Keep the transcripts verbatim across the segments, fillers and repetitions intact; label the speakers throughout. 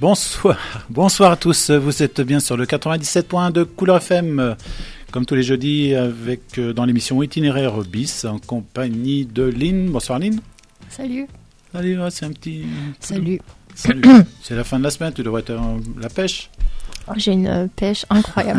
Speaker 1: Bonsoir, bonsoir à tous, vous êtes bien sur le quatre-vingt-dix-sept point un de Couleur F M, comme tous les jeudis, avec, dans l'émission Itinéraire bis, en compagnie de Lynn. Bonsoir Lynn.
Speaker 2: Salut.
Speaker 1: Salut, c'est un petit...
Speaker 2: Salut.
Speaker 1: Salut. C'est la fin de la semaine, tu devrais être à la pêche.
Speaker 2: Oh, j'ai une pêche incroyable.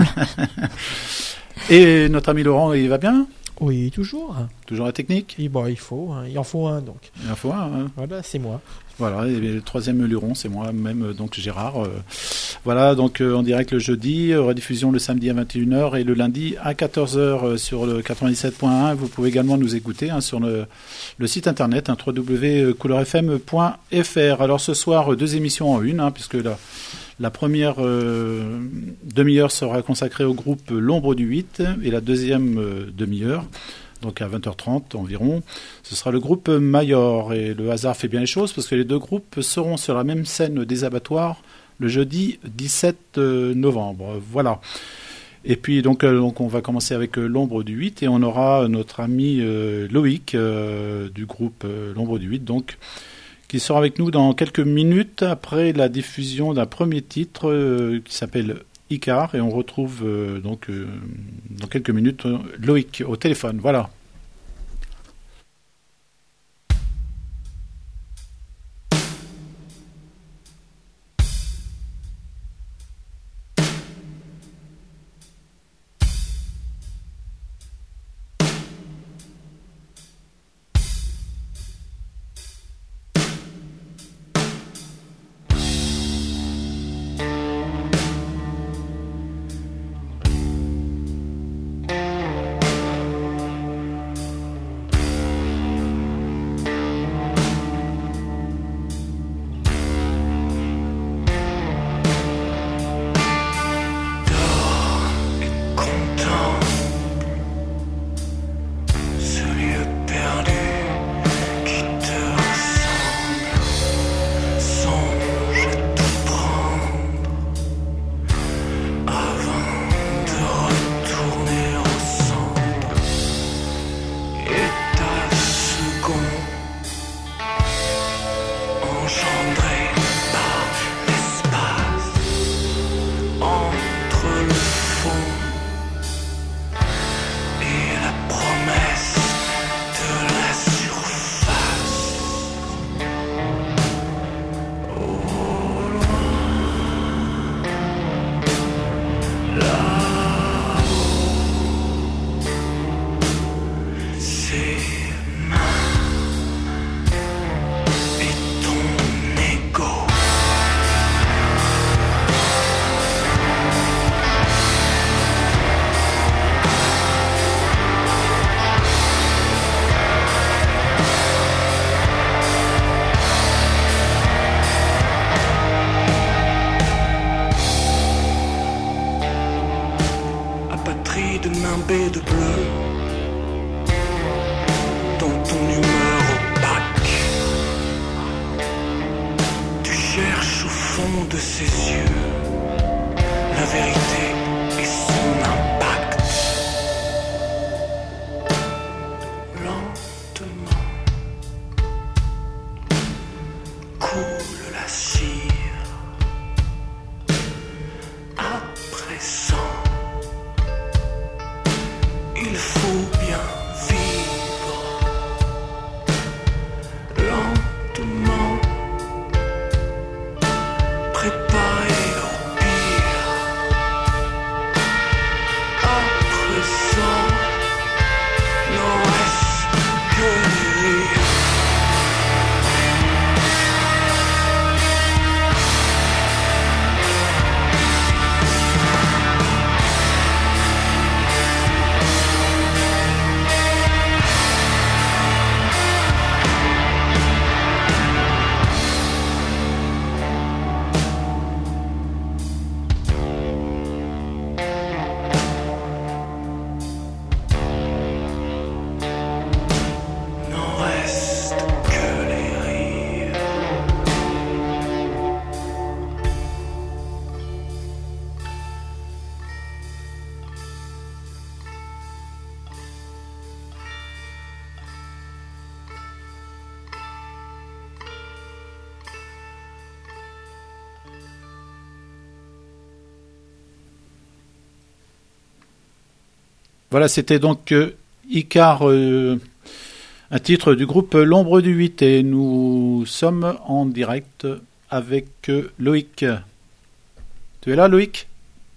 Speaker 1: Et notre ami Laurent, il va bien ?
Speaker 3: Oui, toujours.
Speaker 1: Toujours la technique ?
Speaker 3: Et bon, il faut, hein. Il en faut un donc.
Speaker 1: Il en faut un. Hein.
Speaker 3: Voilà, c'est moi.
Speaker 1: Voilà, et le troisième luron, c'est moi-même, donc Gérard. Euh, voilà, donc euh, en direct le jeudi, euh, rediffusion le samedi à vingt et une heures et le lundi à quatorze heures euh, sur le quatre-vingt-dix-sept point un. Vous pouvez également nous écouter hein, sur le, le site internet hein, w w w point couleur f m point f r. Alors ce soir, deux émissions en une, hein, puisque la, la première euh, demi-heure sera consacrée au groupe L'Ombre du huit et la deuxième euh, demi-heure, donc à vingt heures trente environ, ce sera le groupe Mayor. Et le hasard fait bien les choses parce que les deux groupes seront sur la même scène des abattoirs le jeudi dix-sept novembre. Voilà. Et puis donc, euh, donc on va commencer avec euh, L'Ombre du huit et on aura notre ami euh, Loïc euh, du groupe euh, L'Ombre du huit, donc, qui sera avec nous dans quelques minutes après la diffusion d'un premier titre euh, qui s'appelle Icar, et on retrouve euh, donc euh, dans quelques minutes euh, Loïc au téléphone. Voilà.
Speaker 4: Préparez au pire.
Speaker 1: Voilà, c'était donc euh, Icar, euh, un titre du groupe L'Ombre du huit, et nous sommes en direct avec euh, Loïc. Tu es là, Loïc?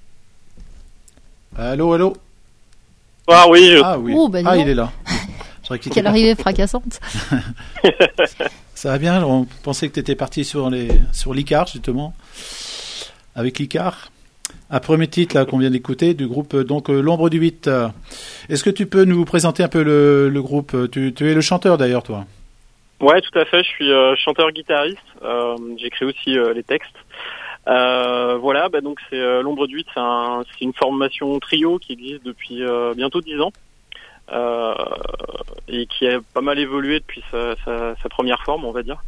Speaker 1: Allô, allô?
Speaker 4: Ah oui. Je...
Speaker 1: Ah oui.
Speaker 2: Oh, bah,
Speaker 1: ah,
Speaker 2: non.
Speaker 1: il est là.
Speaker 2: Quelle arrivée fracassante.
Speaker 1: Ça va bien, on pensait que tu étais parti sur les sur l'Icar, justement, avec l'Icar. Un premier titre là qu'on vient d'écouter du groupe donc euh, L'Ombre du huit. Est-ce que tu peux nous présenter un peu le, le groupe? tu, tu es le chanteur d'ailleurs, toi?
Speaker 4: Ouais, tout à fait. Je suis euh, chanteur-guitariste. Euh, J'écris aussi euh, les textes. Euh, voilà, bah donc c'est euh, L'Ombre du huit, c'est un, c'est une formation trio qui existe depuis euh, bientôt dix ans. Euh, et qui a pas mal évolué depuis sa, sa, sa première forme, on va dire.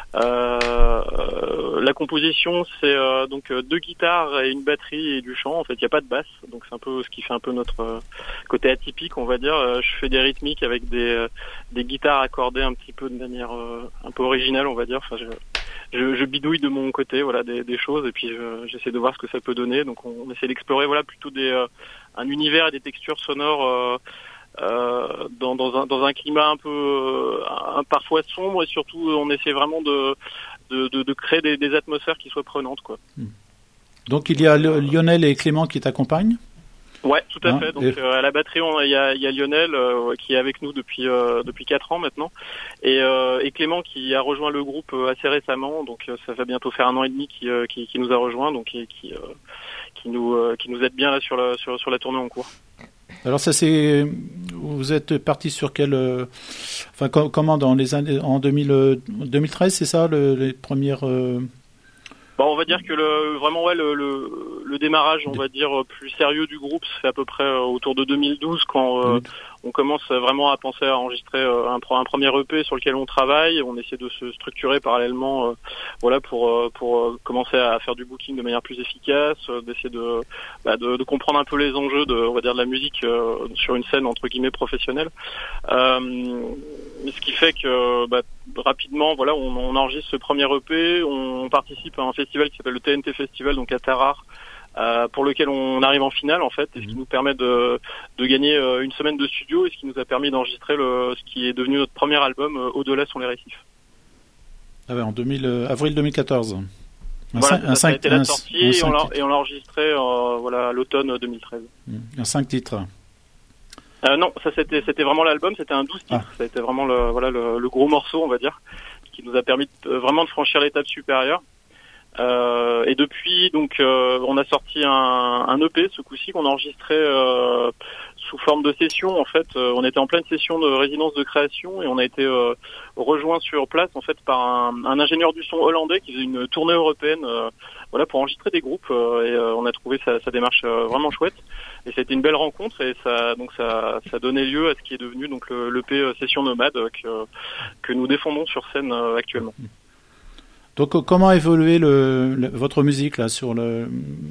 Speaker 4: Euh, la composition, c'est euh, donc deux guitares et une batterie et du chant. En fait, il n'y a pas de basse, donc c'est un peu ce qui fait un peu notre euh, côté atypique, on va dire. Euh, je fais des rythmiques avec des euh, des guitares accordées un petit peu de manière euh, un peu originale, on va dire. Enfin, je, je, je bidouille de mon côté, voilà, des, des choses, et puis je, j'essaie de voir ce que ça peut donner. Donc, on, on essaie d'explorer, voilà, plutôt des euh, un univers et des textures sonores. Euh, Euh, dans, dans, un, dans un climat un peu euh, un, parfois sombre, et surtout on essaie vraiment de, de, de, de créer des, des atmosphères qui soient prenantes, quoi.
Speaker 1: Donc il y a Lionel et Clément qui t'accompagnent?
Speaker 4: Ouais, tout à
Speaker 1: hein,
Speaker 4: fait. Donc
Speaker 1: et...
Speaker 4: euh, à la batterie, il y a, y a Lionel euh, qui est avec nous depuis euh, depuis quatre ans maintenant, et, euh, et Clément qui a rejoint le groupe euh, assez récemment. Donc euh, ça va bientôt faire un an et demi qui, euh, qui, qui nous a rejoint, donc et qui euh, qui nous euh, qui nous aide bien là sur la sur, sur la tournée en cours.
Speaker 1: Alors ça c'est, vous êtes parti sur quel, euh, enfin com- comment dans les années en deux mille, euh, deux mille treize, c'est ça le, les premières. Euh...
Speaker 4: Bon, on va dire que le vraiment ouais le, le le démarrage, on va dire plus sérieux du groupe, se fait à peu près autour de deux mille douze quand euh, oui. on commence vraiment à penser à enregistrer un, un premier E P sur lequel on travaille. On essaie de se structurer parallèlement, euh, voilà, pour pour commencer à faire du booking de manière plus efficace, d'essayer de, bah, de de comprendre un peu les enjeux de, on va dire, de la musique euh, sur une scène entre guillemets professionnelle. Euh, ce qui fait que bah, rapidement, voilà, on, on enregistre ce premier E P, on participe à un festival qui s'appelle le T N T Festival, donc à Tarare, euh, pour lequel on arrive en finale en fait, et ce qui nous permet de, de gagner euh, une semaine de studio, et ce qui nous a permis d'enregistrer le, ce qui est devenu notre premier album, euh, Au-delà sont les récifs.
Speaker 1: Ah ouais, en deux mille, euh, avril deux mille quatorze. Un
Speaker 4: voilà,
Speaker 1: cinq,
Speaker 4: ça,
Speaker 1: un
Speaker 4: ça a
Speaker 1: cinq,
Speaker 4: été la
Speaker 1: un,
Speaker 4: sortie,
Speaker 1: un
Speaker 4: et, on l'a,
Speaker 1: titres.
Speaker 4: et on l'a enregistré euh, voilà, à l'automne deux mille treize.
Speaker 1: Un cinq titres.
Speaker 4: Euh, non, ça c'était c'était vraiment l'album, c'était un douze titres, ah. Ça a été vraiment le voilà le, le gros morceau, on va dire, qui nous a permis de, vraiment de franchir l'étape supérieure. Euh, et depuis, donc, euh, on a sorti un, un E P ce coup-ci qu'on a enregistré euh, sous forme de session. En fait, euh, on était en pleine session de résidence de création, et on a été euh, rejoint sur place en fait par un, un ingénieur du son hollandais qui faisait une tournée européenne, euh, voilà, pour enregistrer des groupes. Euh, et euh, on a trouvé sa, sa démarche euh, vraiment chouette. Et ça a été une belle rencontre, et ça donc ça ça donnait lieu à ce qui est devenu donc le l'E P Session Nomade que que nous défendons sur scène euh, actuellement.
Speaker 1: Donc comment a évolué le, le, votre musique là sur le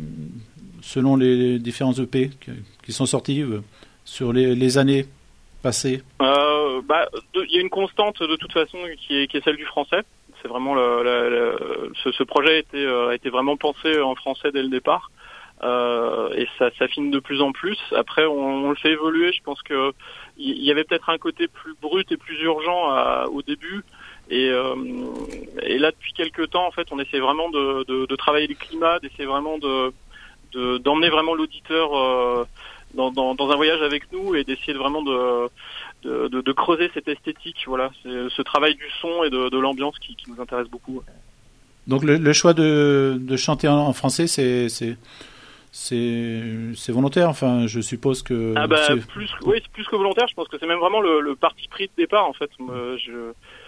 Speaker 1: selon les différents E P qui, qui sont sortis euh, sur les, les années passées?
Speaker 4: euh, bah, il y a une constante de toute façon qui est qui est celle du français. C'est vraiment le, le, le ce, ce projet a été euh, a été vraiment pensé en français dès le départ. Euh, et ça s'affine de plus en plus. Après, on, on le fait évoluer. Je pense que il y, y avait peut-être un côté plus brut et plus urgent à, au début. Et, euh, et là, depuis quelques temps, en fait, on essaie vraiment de, de, de travailler le climat, d'essayer vraiment de, de d'emmener vraiment l'auditeur euh, dans, dans, dans un voyage avec nous, et d'essayer de vraiment de, de, de, de creuser cette esthétique. Voilà, c'est ce travail du son et de, de l'ambiance qui, qui nous intéresse beaucoup.
Speaker 1: Donc le, le choix de, de chanter en, en français, c'est, c'est c'est c'est volontaire. Enfin, je suppose que.
Speaker 4: Ah bah
Speaker 1: c'est...
Speaker 4: plus, oui, c'est plus que volontaire. Je pense que c'est même vraiment le, le parti pris de départ, en fait. Euh, je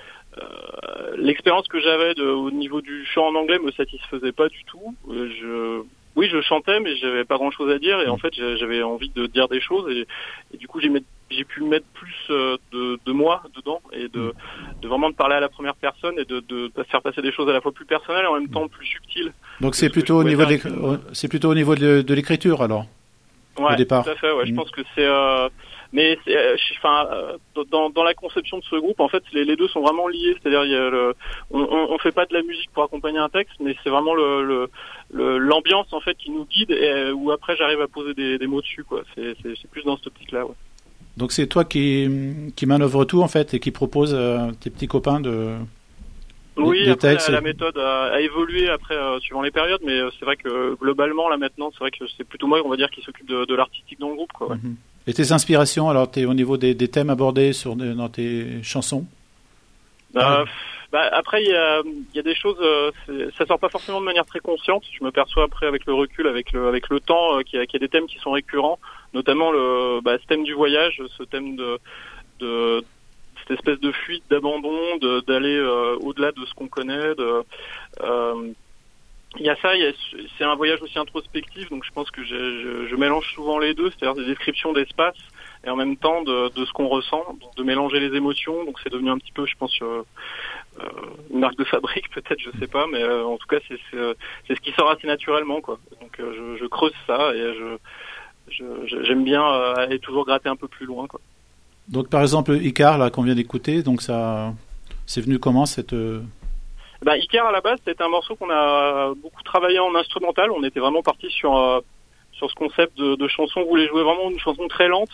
Speaker 4: Euh, l'expérience que j'avais de, au niveau du chant en anglais me satisfaisait pas du tout. Euh, je, oui, je chantais, mais j'avais pas grand chose à dire, et en fait, j'avais envie de dire des choses, et, et du coup, j'ai, j'ai pu mettre plus de, de moi dedans, et de, de vraiment de parler à la première personne, et de, de, de faire passer des choses à la fois plus personnelles et en même temps plus subtiles.
Speaker 1: Donc c'est plutôt, au niveau de c'est plutôt au niveau de, de l'écriture alors.
Speaker 4: Ouais,
Speaker 1: au départ.
Speaker 4: Tout à fait. Ouais, mmh. Je pense que c'est. Euh, mais c'est, enfin, euh, dans dans la conception de ce groupe, en fait, les, les deux sont vraiment liés. C'est-à-dire, il y a le, on, on, on fait pas de la musique pour accompagner un texte, mais c'est vraiment le, le, le l'ambiance en fait qui nous guide, et où après j'arrive à poser des, des mots dessus, quoi. C'est, c'est, c'est plus dans cette optique-là, ouais.
Speaker 1: Donc c'est toi qui, qui manœuvre tout en fait et qui propose à tes petits copains de...
Speaker 4: Oui,
Speaker 1: des
Speaker 4: après,
Speaker 1: textes.
Speaker 4: la, la méthode a, a évolué après euh, suivant les périodes, mais euh, c'est vrai que globalement là maintenant, c'est vrai que c'est plutôt moi, on va dire, qui s'occupe de, de l'artistique dans le groupe, quoi. Ouais.
Speaker 1: Mm-hmm. Et tes inspirations, alors t'es au niveau des, des thèmes abordés sur des, dans tes chansons?
Speaker 4: Euh, bah, après, il y a, y a des choses, euh, ça sort pas forcément de manière très consciente. Je me perçois après avec le recul, avec le, avec le temps, euh, qu'il y a, qu'il y a des thèmes qui sont récurrents, notamment le, bah, ce thème du voyage, ce thème de, de cette espèce de fuite, d'abandon, de, d'aller euh, au-delà de ce qu'on connaît. De, euh, il y a ça, il y a, c'est un voyage aussi introspectif, donc je pense que je, je mélange souvent les deux, c'est-à-dire des descriptions d'espace et en même temps de, de ce qu'on ressent, donc de mélanger les émotions. Donc c'est devenu un petit peu, je pense, euh, euh, une marque de fabrique peut-être, je sais pas, mais euh, en tout cas c'est, c'est, c'est ce qui sort assez naturellement, quoi. Donc euh, je, je creuse ça et je, je, j'aime bien euh, aller toujours gratter un peu plus loin, quoi.
Speaker 1: Donc par exemple Icar là qu'on vient d'écouter, donc ça c'est venu comment cette
Speaker 4: bah, Icar à la base c'était un morceau qu'on a beaucoup travaillé en instrumental. On était vraiment parti sur euh, sur ce concept de, de chanson. On voulait jouer vraiment une chanson très lente.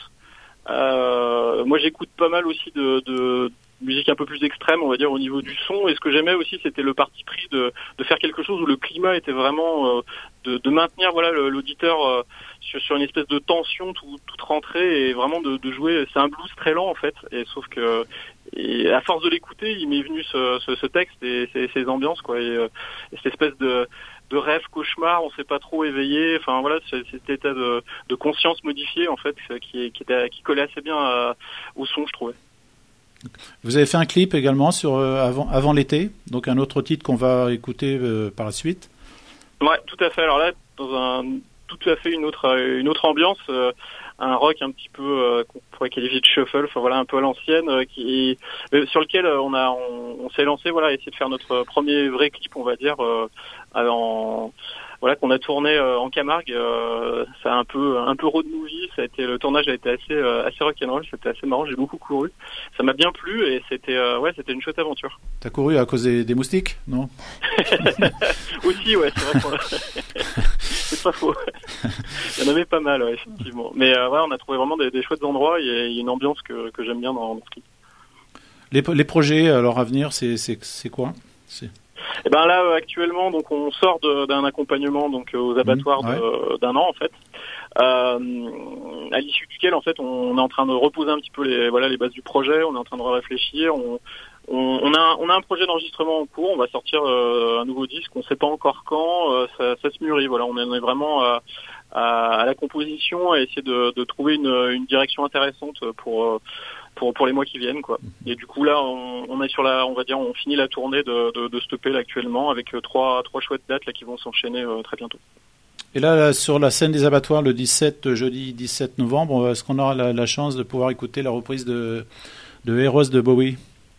Speaker 4: Euh, moi j'écoute pas mal aussi de, de musique un peu plus extrême, on va dire, au niveau du son, et ce que j'aimais aussi c'était le parti pris de, de faire quelque chose où le climat était vraiment euh, de, de maintenir voilà l'auditeur euh, sur, sur une espèce de tension tout, toute rentrée, et vraiment de, de jouer. C'est un blues très lent en fait, et sauf que et à force de l'écouter il m'est venu ce, ce, ce texte et ces, ces ambiances, quoi, et, et cette espèce de de rêve, cauchemar, on s'est pas trop éveillé, enfin voilà, c'est cet état de, de conscience modifié en fait qui, qui, était, qui collait assez bien à, au son, je trouvais.
Speaker 1: Vous avez fait un clip également sur euh, avant, avant l'été, donc un autre titre qu'on va écouter euh, par la suite.
Speaker 4: Ouais, tout à fait. Alors là, dans un tout à fait une autre une autre ambiance, euh, un rock un petit peu euh, qu'on pourrait qualifier de shuffle, enfin voilà, un peu à l'ancienne, euh, qui euh, sur lequel euh, on a on, on s'est lancé, voilà, à essayer de faire notre premier vrai clip, on va dire, euh, en voilà, qu'on a tourné euh, en Camargue. Euh, ça a un peu un peu road movie. Ça a été, le tournage a été assez euh, assez rock'n'roll. C'était assez marrant. J'ai beaucoup couru. Ça m'a bien plu et c'était euh, ouais, c'était une chouette aventure.
Speaker 1: T'as couru à cause des, des moustiques, non?
Speaker 4: Aussi, ouais, c'est vrai. Qu'on... c'est pas faux. Il y en avait pas mal, ouais, effectivement. Mais euh, ouais, on a trouvé vraiment des, des chouettes endroits. Il y a, il y a une ambiance que que j'aime bien dans, dans ce clip.
Speaker 1: Les, les projets alors à venir, c'est c'est c'est quoi? C'est...
Speaker 4: Et ben là euh, actuellement, donc on sort de, d'un accompagnement donc aux abattoirs mmh, ouais. de, d'un an en fait, euh, à l'issue duquel en fait on est en train de reposer un petit peu les voilà les bases du projet. On est en train de réfléchir. On, on, on a on a un projet d'enregistrement en cours. On va sortir euh, un nouveau disque. On sait pas encore quand. Euh, ça, ça se mûrit. Voilà, on est vraiment à, à, à la composition, à essayer de, de trouver une, une direction intéressante pour pour pour les mois qui viennent, quoi. Et du coup là on, on est sur la on va dire on finit la tournée de de, de ce E P là actuellement avec trois trois chouettes dates là qui vont s'enchaîner euh, très bientôt.
Speaker 1: Et là, là sur la scène des abattoirs le dix-sept jeudi dix-sept novembre, est-ce qu'on aura la, la chance de pouvoir écouter la reprise de de Heroes de Bowie?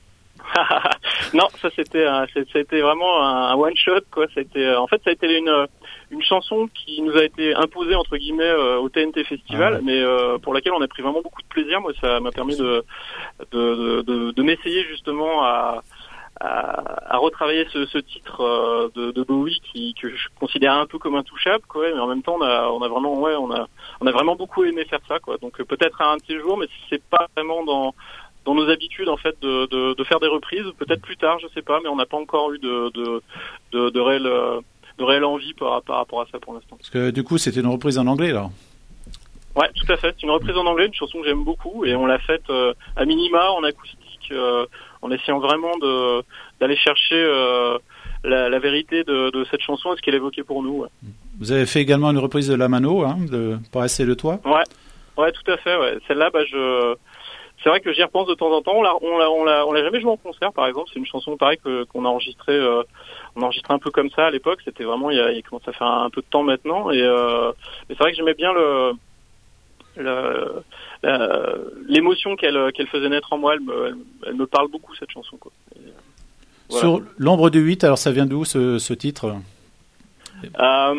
Speaker 4: Non, ça c'était un, c'était vraiment un one shot, quoi. C'était en fait ça a été une une chanson qui nous a été imposée entre guillemets euh, au T N T Festival, ah ouais. mais euh, pour laquelle on a pris vraiment beaucoup de plaisir. Moi, ça m'a permis de de, de, de m'essayer justement à à, à retravailler ce, ce titre euh, de, de Bowie qui que je considère un peu comme intouchable, quoi. Mais en même temps, on a on a vraiment ouais on a on a vraiment beaucoup aimé faire ça, quoi. Donc peut-être à un de ces jours, mais c'est pas vraiment dans dans nos habitudes en fait de, de, de faire des reprises. Peut-être plus tard, je sais pas, mais on n'a pas encore eu de de de, de réelle de réelle envie par, par rapport à ça pour l'instant.
Speaker 1: Parce que du coup, c'était une reprise en anglais, là.
Speaker 4: Ouais, tout à fait. C'est une reprise en anglais, une chanson que j'aime beaucoup, et on l'a faite euh, à minima, en acoustique, euh, en essayant vraiment de d'aller chercher euh, la, la vérité de, de cette chanson et ce qu'elle évoquait pour nous. Ouais.
Speaker 1: Vous avez fait également une reprise de La Mano, hein, de Paraissez le toit.
Speaker 4: Ouais, ouais, tout à fait. Ouais. Celle-là, bah je c'est vrai que j'y repense de temps en temps. On l'a, on l'a, on l'a, on l'a jamais joué en concert, par exemple. C'est une chanson pareil que qu'on a enregistrée, euh, on a enregistré un peu comme ça à l'époque. C'était vraiment il y a, il commence à faire un, un peu de temps maintenant. Et euh, mais c'est vrai que j'aimais bien le, le la, l'émotion qu'elle qu'elle faisait naître en moi. Elle me, elle, elle me parle beaucoup cette chanson, quoi. Et,
Speaker 1: voilà. Sur l'ombre du huit, alors ça vient d'où ce, ce titre?
Speaker 4: Euh,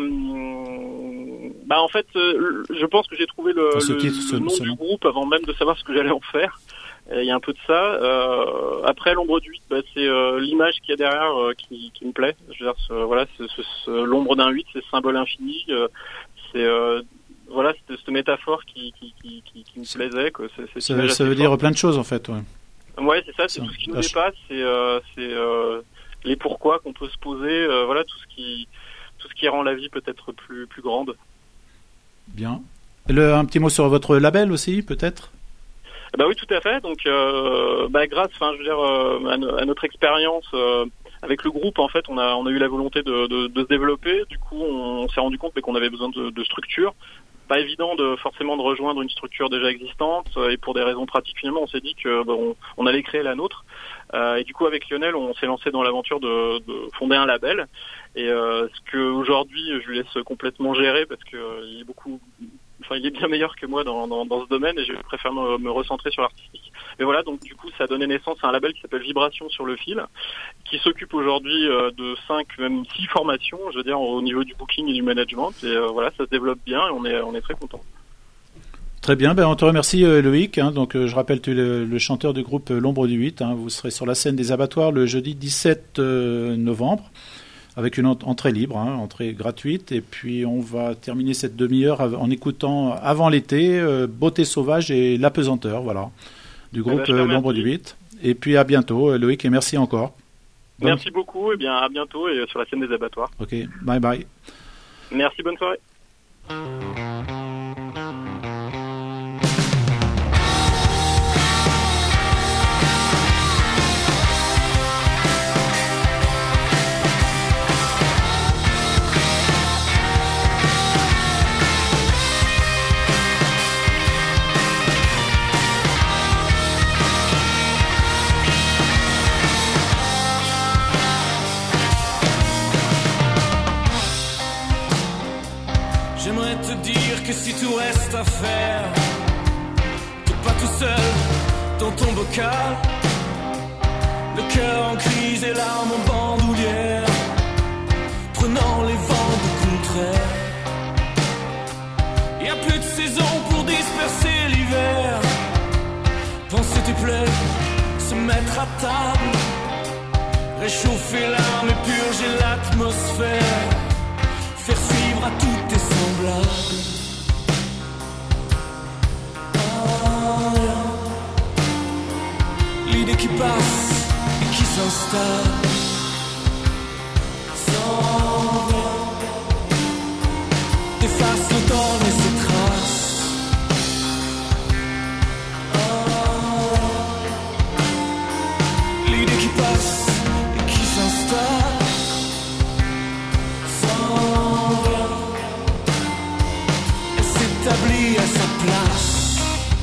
Speaker 4: bah en fait, euh, je pense que j'ai trouvé le,
Speaker 1: ce
Speaker 4: le,
Speaker 1: titre,
Speaker 4: le
Speaker 1: ce,
Speaker 4: nom
Speaker 1: ce
Speaker 4: du
Speaker 1: nom.
Speaker 4: groupe avant même de savoir ce que j'allais en faire. Il y a un peu de ça. Euh, après, l'ombre du huit, bah, c'est euh, l'image qu'il y a derrière euh, qui, qui me plaît. Je veux dire, ce, voilà, ce, ce, ce, l'ombre d'un huit, c'est ce symbole infini. Euh, c'est euh, voilà, cette, cette métaphore qui, qui, qui, qui, qui me plaisait. Quoi. C'est, c'est
Speaker 1: ça ça veut dire plein de choses en fait. Ouais,
Speaker 4: ouais c'est ça, c'est ça. Tout ce qui nous dépasse, c'est, euh, c'est euh, les pourquoi qu'on peut se poser, euh, voilà, tout ce qui, tout ce qui rend la vie peut-être plus, plus grande.
Speaker 1: Bien. Le, un petit mot sur votre label aussi, peut-être.
Speaker 4: Bah oui, tout à fait. Donc, euh, bah grâce, enfin, je veux dire, euh, à, no- à notre expérience euh, avec le groupe, en fait, on a, on a eu la volonté de, de, de se développer. Du coup, on, on s'est rendu compte mais qu'on avait besoin de, de structure. Pas évident de forcément de rejoindre une structure déjà existante. Euh, et pour des raisons pratiques, finalement, on s'est dit que bah, on, on allait créer la nôtre. Euh, et du coup, avec Lionel, on s'est lancé dans l'aventure de, de fonder un label. Et euh, ce que aujourd'hui, je lui laisse complètement gérer parce que euh, il est beaucoup. Enfin, il est bien meilleur que moi dans, dans, dans ce domaine et je préfère me, me recentrer sur l'artistique. Mais voilà, donc du coup, ça a donné naissance à un label qui s'appelle Vibration sur le fil, qui s'occupe aujourd'hui euh, de cinq, même six formations, je veux dire, au niveau du booking et du management. Et euh, voilà, ça se développe bien et on est, on est très contents.
Speaker 1: Très bien, ben on te remercie euh, Loïc. Hein, donc euh, je rappelle, tu es le, le chanteur du groupe euh, L'Ombre du huit. Hein, vous serez sur la scène des abattoirs le jeudi dix-sept novembre. Avec une entrée libre, hein, entrée gratuite. Et puis, on va terminer cette demi-heure en écoutant, avant l'été, euh, Beauté sauvage et L'Apesanteur, voilà, du groupe
Speaker 4: eh ben,
Speaker 1: euh, L'Ombre du huit. Et puis, à bientôt, euh, Loïc, et merci encore.
Speaker 4: Bonne... Merci beaucoup, et bien à bientôt et sur la scène des abattoirs.
Speaker 1: Ok, bye bye.
Speaker 4: Merci, bonne soirée.
Speaker 5: J'aimerais te dire que si tout reste à faire, t'es pas tout seul dans ton bocal, le cœur en crise et l'âme en bandoulière, prenant les vents du contraire. Y a plus de saison pour disperser l'hiver, penser tes plaies, se mettre à table, réchauffer l'âme et purger l'atmosphère, faire suivre à tous tes semblables. Ah, l'idée qui passe et qui s'installe s'en vient, efface le temps et ses traces. Ah, l'idée qui passe et qui s'installe établi à sa place.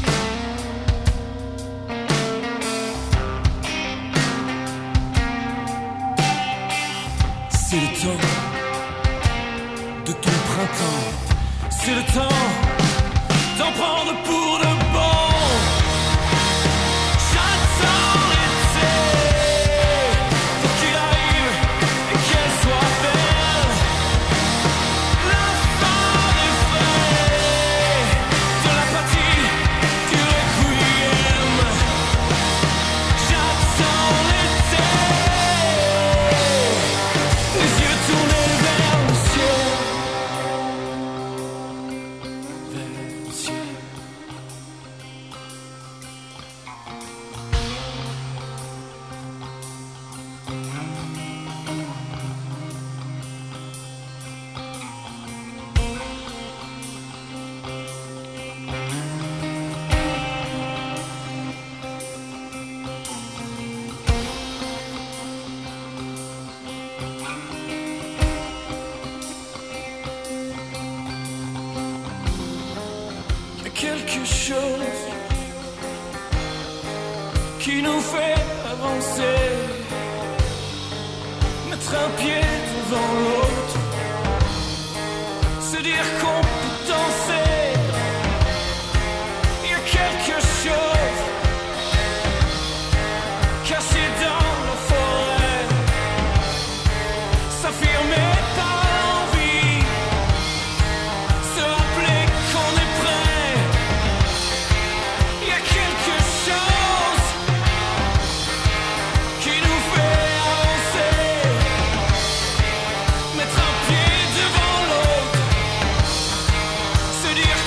Speaker 5: C'est le temps de ton printemps, c'est le temps d'en prendre pour de bon. J'attends l'été pour qu'il arrive et qu'elle soit belle. La fin des frais, de l'apathie, du requiem. J'attends l'été, les yeux tournés vers le ciel, vers le ciel. Y a quelque chose qui nous fait avancer, mettre un pied devant l'autre, se dire qu'on peut danser. Y a quelque chose caché dans la forêt, s'affirmer par l'envie, se rappeler qu'on est prêt. Y a quelque chose qui nous fait avancer, mettre un pied devant l'autre, se dire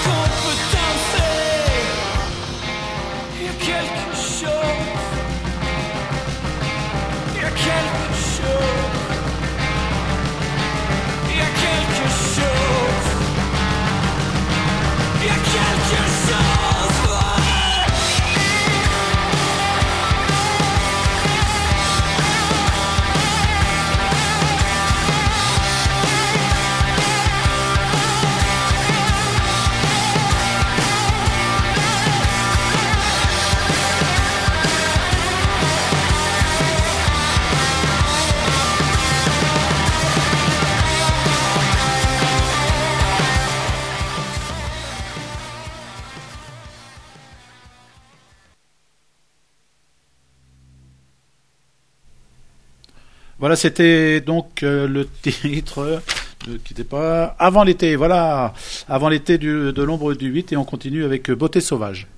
Speaker 1: Voilà, c'était donc euh, le titre. Ne quittez pas. Avant l'été, voilà. Avant l'été du, de l'ombre du huit, et on continue avec Beauté sauvage.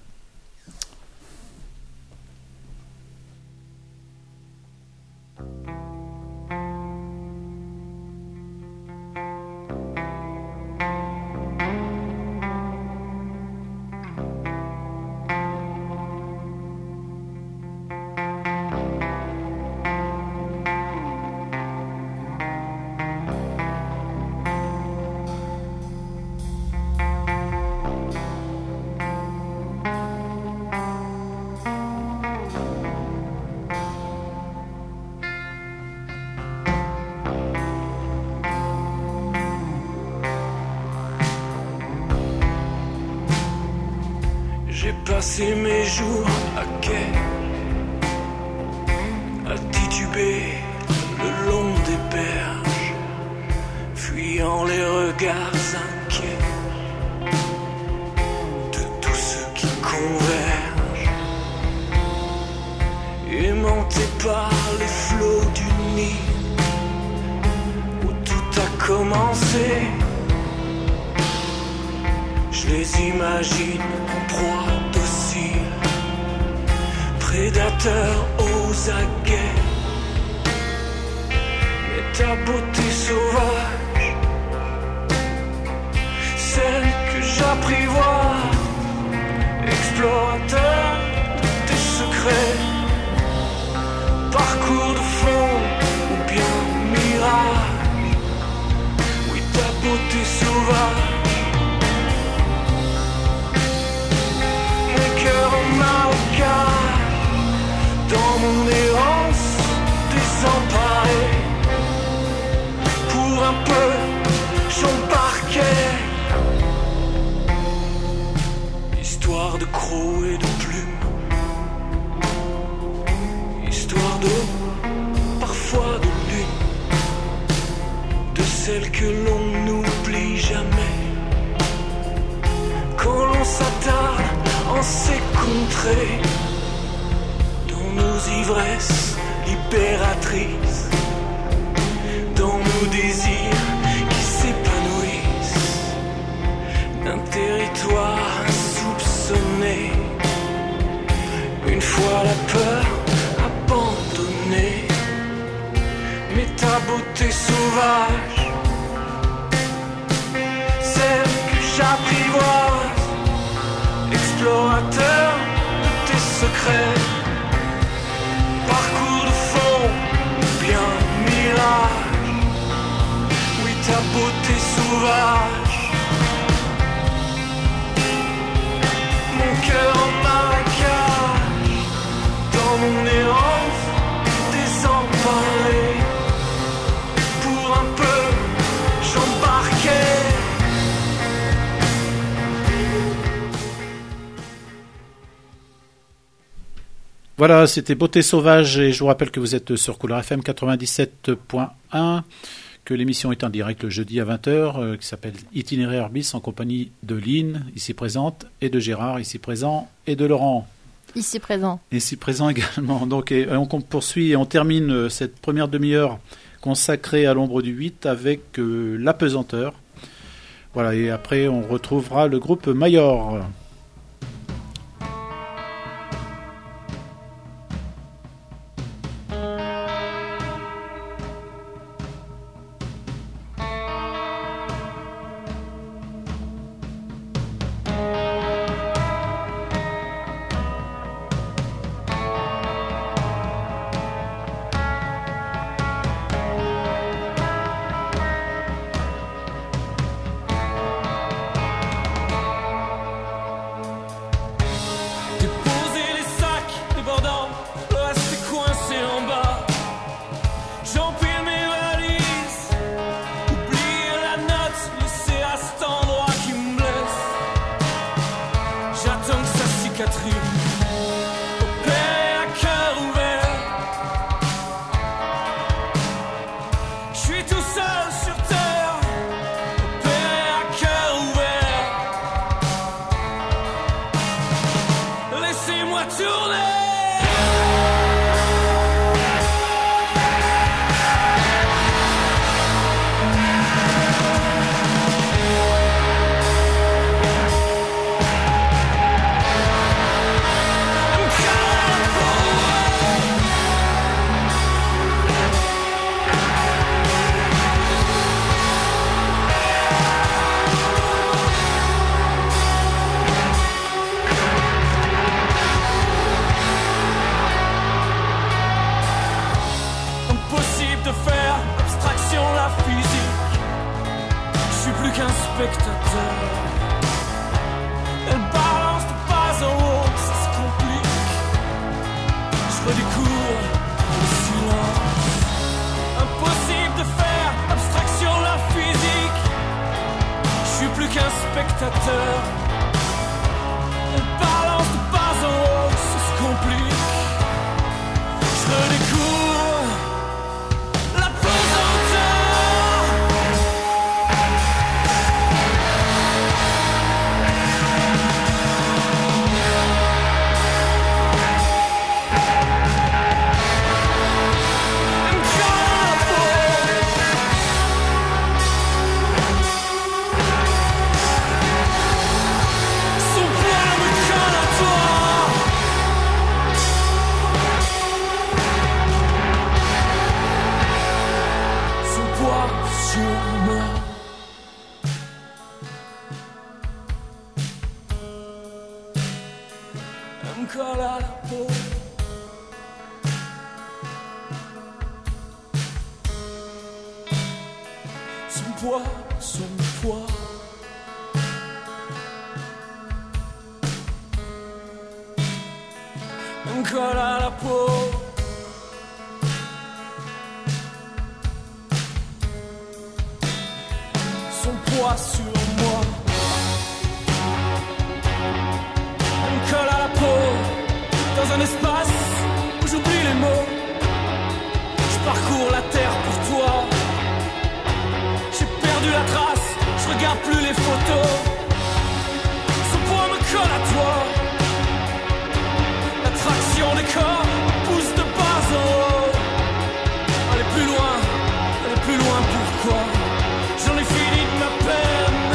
Speaker 5: J'ai passé mes jours à quai, à tituber le long des berges, fuyant les regards inquiets de tous ceux qui convergent, aimanté par les flots du Nil, où tout a commencé. Je les imagine en proie docile, prédateurs aux aguets. Mais ta beauté sauvage, celle que j'apprivoise, explorateur de tes secrets, parcours de fond ou bien mirage. Oui, ta beauté sauvage, en marquage, dans mon errance désemparée, pour un peu j'embarquais, histoire de crocs et de plumes, histoire d'eau, parfois de lune, de celle que l'on n'oublie jamais, quand l'on s'attarde en ces contrées, dans nos ivresses libératrices, dans nos désirs qui s'épanouissent, d'un territoire insoupçonné, une fois la peur abandonnée. Mais ta beauté sauvage, celle que j'apprivoise, explorateur de tes secrets, parcours de fond, bien mirage. Oui, ta beauté sauvage, mon cœur en marécage, dans mon errance désemparée, pour un peu j'embarquais.
Speaker 1: Voilà, c'était Beauté sauvage, et je vous rappelle que vous êtes sur Couleur F M quatre-vingt-dix-sept point un, que l'émission est en direct le jeudi à vingt heures, euh, qui s'appelle Itinéraire bis, en compagnie de Lynn, ici présente, et de Gérard, ici présent, et de Laurent.
Speaker 2: Ici présent.
Speaker 1: Ici présent également. Donc, et, on poursuit et on termine euh, cette première demi-heure consacrée à l'ombre du huit avec euh, l'apesanteur. Voilà, et après on retrouvera le groupe Mayor.
Speaker 5: spectateur. Elle balance de bas en haut, ça se complique. Je redécouvre le silence. Impossible de faire abstraction de la physique. Je suis plus qu'un spectateur. Elle balance de bas en haut, ça se complique. Je redécouvre la pesanteur. Elle me colle à la peau. Son poids me colle à toi. Son poids sur moi. Elle me colle à la peau. Son poids, son poids. Elle me colle à la peau. Son poids sur moi. Elle me colle à la peau. Dans un espace où j'oublie les mots. Je parcours la terre pour toi. J'ai perdu la trace, je regarde plus les photos. Son poids me colle à toi. L'attraction des corps me pousse de bas en haut. Aller plus loin, aller plus loin, pourquoi? J'en ai fini de ma peine.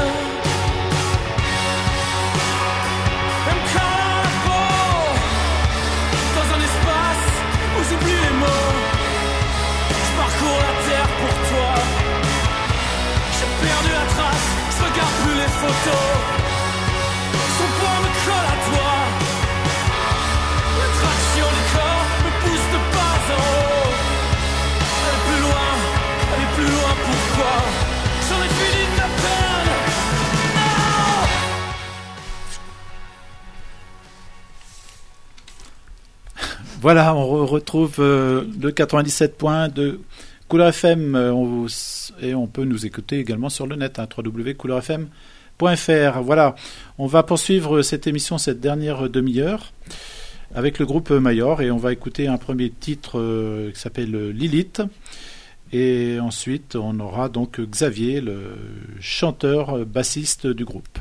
Speaker 5: Elle me colle à la peau. Dans un espace où j'oublie les mots. Je parcours la terre pour toi. J'ai perdu la trace, je regarde plus les photos. Son poids me colle à toi. L'attraction du corps me pousse de bas en haut. Aller plus loin, aller plus loin, pourquoi? J'en ai fini de la peine. Non!
Speaker 1: Voilà, on re- retrouve euh, le quatre-vingt-dix-sept points de Couleur F M euh, on vous- et on peut nous écouter également sur le net, hein, w w w point couleur f m point f r. Voilà, on va poursuivre cette émission, cette dernière demi-heure, avec le groupe Mayor, et on va écouter un premier titre euh, qui s'appelle Lilith. Et ensuite, on aura donc Xavier, le chanteur euh, bassiste du groupe.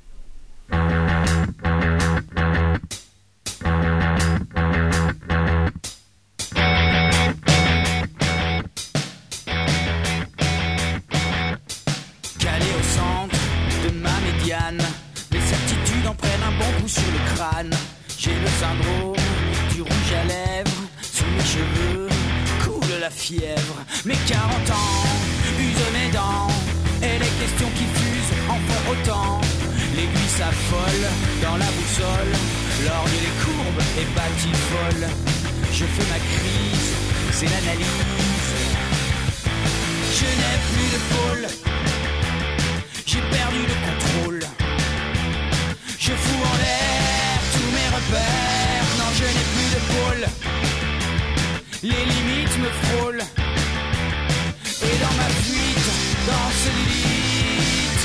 Speaker 6: Calé au centre de ma médiane, les certitudes en prennent un bon coup sur le crâne. J'ai le syndrome du rouge à lèvres, sous mes cheveux coule la fièvre. Mes quarante ans usent mes dents, et les questions qui fusent en font autant. L'aiguille s'affole dans la boussole, l'orgue les courbes et batifolles. Je fais ma crise, c'est l'analyse. Je n'ai plus de pôle, j'ai perdu le contrôle. Je fous en l'air tous mes repères. Non, je n'ai plus de pôle, les limites me frôlent. Et dans ma fuite, dans ce Lilith,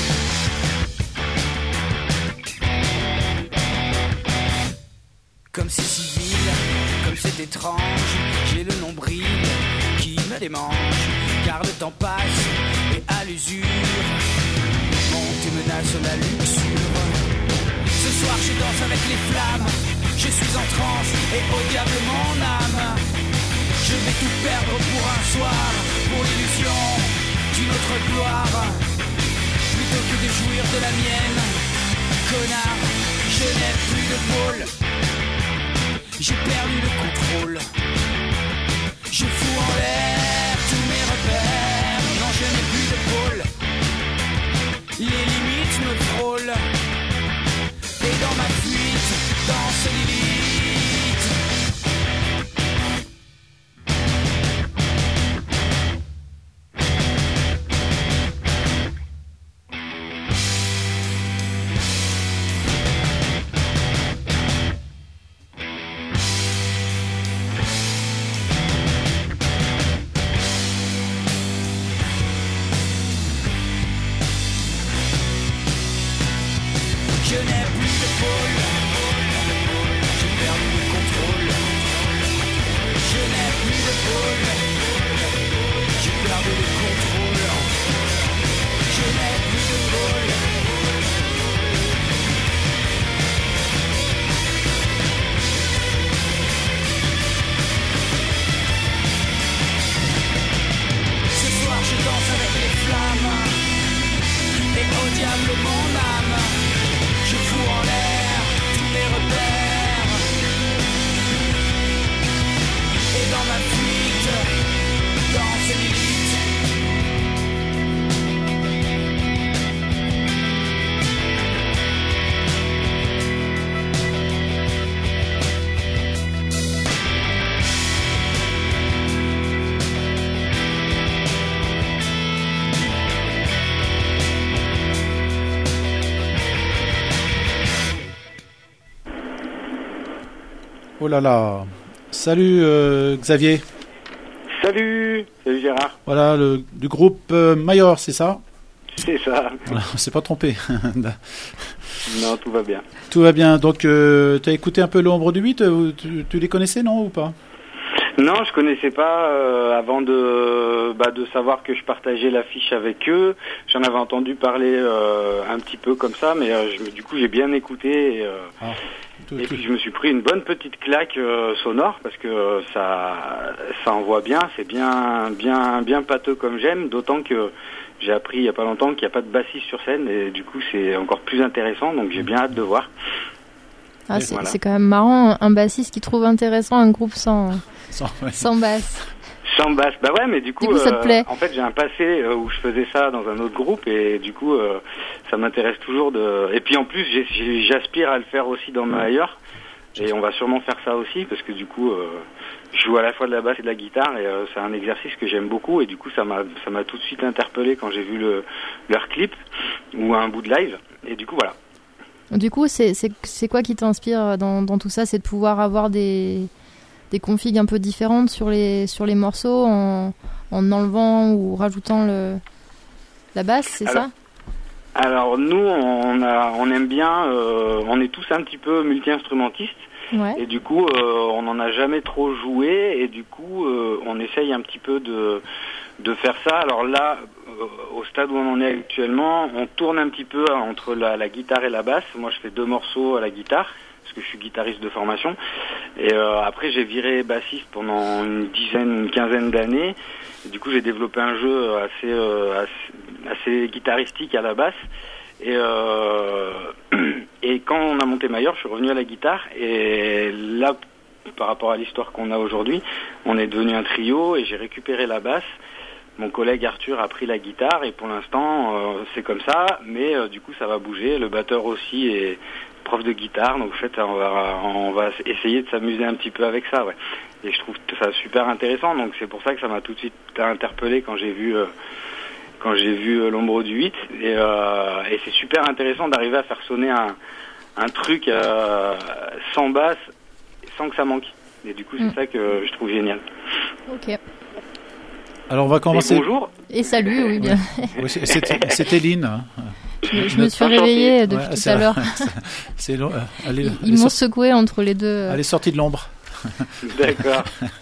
Speaker 6: comme c'est civil, comme c'est étrange, j'ai le nombril qui me démange. Car le temps passe et à l'usure monte et menace la luxure. Ce soir je danse avec les flammes, je suis en transe et au diable mon âme. Je vais tout perdre pour un soir, pour l'illusion d'une autre gloire. Plutôt que de jouir de la mienne, connard, je n'ai plus de pôle. J'ai perdu le contrôle. Je fous en l'air tous mes repères. Non, je n'ai plus de pôle. Les limites me frôlent. Et dans ma fuite, dans ce Lilith, au diable mon âme. Je fous en l'air tous mes repères. Et dans ma fuite, dans ce lit.
Speaker 1: Oh là là. Salut euh, Xavier.
Speaker 7: Salut, salut Gérard.
Speaker 1: Voilà, le, du groupe euh, Mayor, c'est ça?
Speaker 7: C'est ça.
Speaker 1: Voilà, on s'est pas trompé.
Speaker 7: Non, tout va bien.
Speaker 1: Tout va bien. Donc, euh, tu as écouté un peu l'ombre du huit, tu, tu les connaissais, non, ou pas?
Speaker 7: Non, je connaissais pas euh, avant de bah, de savoir que je partageais l'affiche avec eux. J'en avais entendu parler euh, un petit peu comme ça, mais euh, je, du coup j'ai bien écouté et, euh,
Speaker 1: ah, tout,
Speaker 7: et
Speaker 1: tout.
Speaker 7: puis je me suis pris une bonne petite claque euh, sonore parce que ça ça envoie bien, c'est bien bien bien pâteux comme j'aime. D'autant que j'ai appris il y a pas longtemps qu'il n'y a pas de bassiste sur scène et du coup c'est encore plus intéressant. Donc j'ai bien hâte de voir.
Speaker 2: Ah, c'est,
Speaker 7: voilà.
Speaker 2: c'est quand même marrant, un bassiste qui trouve intéressant un groupe sans,
Speaker 1: sans, ouais.
Speaker 2: sans basse.
Speaker 7: Sans basse, bah ouais, mais du coup,
Speaker 2: du coup ça te plaît.
Speaker 7: Euh, en fait, j'ai un passé euh, où je faisais ça dans un autre groupe et du coup, euh, ça m'intéresse toujours de. Et puis en plus, j'ai, j'ai, j'aspire à le faire aussi dans ma ailleurs et on va sûrement faire ça aussi parce que du coup, euh, je joue à la fois de la basse et de la guitare et euh, c'est un exercice que j'aime beaucoup et du coup, ça m'a ça m'a tout de suite interpellé quand j'ai vu le leur clip ou un bout de live et du coup, voilà.
Speaker 2: Du coup, c'est, c'est, c'est quoi qui t'inspire dans, dans tout ça? C'est de pouvoir avoir des, des configs un peu différentes sur les, sur les morceaux en, en enlevant ou rajoutant le, la basse, c'est
Speaker 7: alors,
Speaker 2: ça?
Speaker 7: Alors nous, on, a, on aime bien, euh, on est tous un petit peu multi-instrumentistes.
Speaker 2: Ouais.
Speaker 7: Et du coup, euh, on n'en a jamais trop joué et du coup, euh, on essaye un petit peu de de faire ça. Alors là, euh, au stade où on en est actuellement, on tourne un petit peu entre la, la guitare et la basse. Moi, je fais deux morceaux à la guitare parce que je suis guitariste de formation. Et euh, après, j'ai viré bassiste pendant une dizaine, une quinzaine d'années. Et du coup, j'ai développé un jeu assez euh, assez, assez guitaristique à la basse. Et, euh, et quand on a monté Mayor, je suis revenu à la guitare et là, par rapport à l'histoire qu'on a aujourd'hui, on est devenu un trio et j'ai récupéré la basse. Mon collègue Arthur a pris la guitare et pour l'instant euh, c'est comme ça, mais euh, du coup ça va bouger. Le batteur aussi est prof de guitare, donc en fait on va on va essayer de s'amuser un petit peu avec ça, ouais. Et je trouve ça super intéressant, donc c'est pour ça que ça m'a tout de suite interpellé quand j'ai vu. Euh, quand j'ai vu euh, l'ombre du huit et, euh, et c'est super intéressant d'arriver à faire sonner un, un truc euh, sans basse sans que ça manque et du coup c'est mm. ça que je trouve génial.
Speaker 2: Ok.
Speaker 1: Alors on va commencer.
Speaker 7: Et bonjour.
Speaker 2: Et salut, oui bien.
Speaker 1: Oui, c'était, c'était Lynn.
Speaker 2: Je, je me suis réveillée depuis
Speaker 1: ouais,
Speaker 2: tout à l'heure.
Speaker 1: C'est, c'est, elle est,
Speaker 2: ils
Speaker 1: elle
Speaker 2: m'ont
Speaker 1: sort...
Speaker 2: secoué entre les deux.
Speaker 1: Elle est sortie de l'ombre.
Speaker 7: D'accord.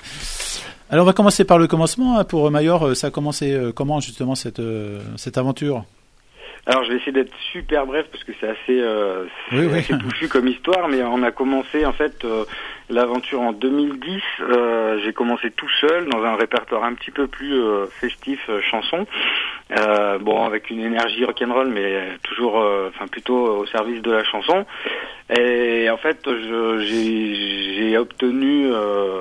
Speaker 1: Alors on va commencer par le commencement. Pour Mayor, ça a commencé comment justement cette, cette aventure?
Speaker 7: Alors je vais essayer d'être super bref parce que c'est assez, euh, c'est
Speaker 1: oui, oui.
Speaker 7: assez touffu comme histoire, mais on a commencé en fait euh, l'aventure en deux mille dix. Euh, j'ai commencé tout seul dans un répertoire un petit peu plus euh, festif, euh, chanson. Euh, bon, avec une énergie rock'n'roll, mais toujours, enfin euh, plutôt au service de la chanson. Et en fait, je, j'ai, j'ai obtenu euh,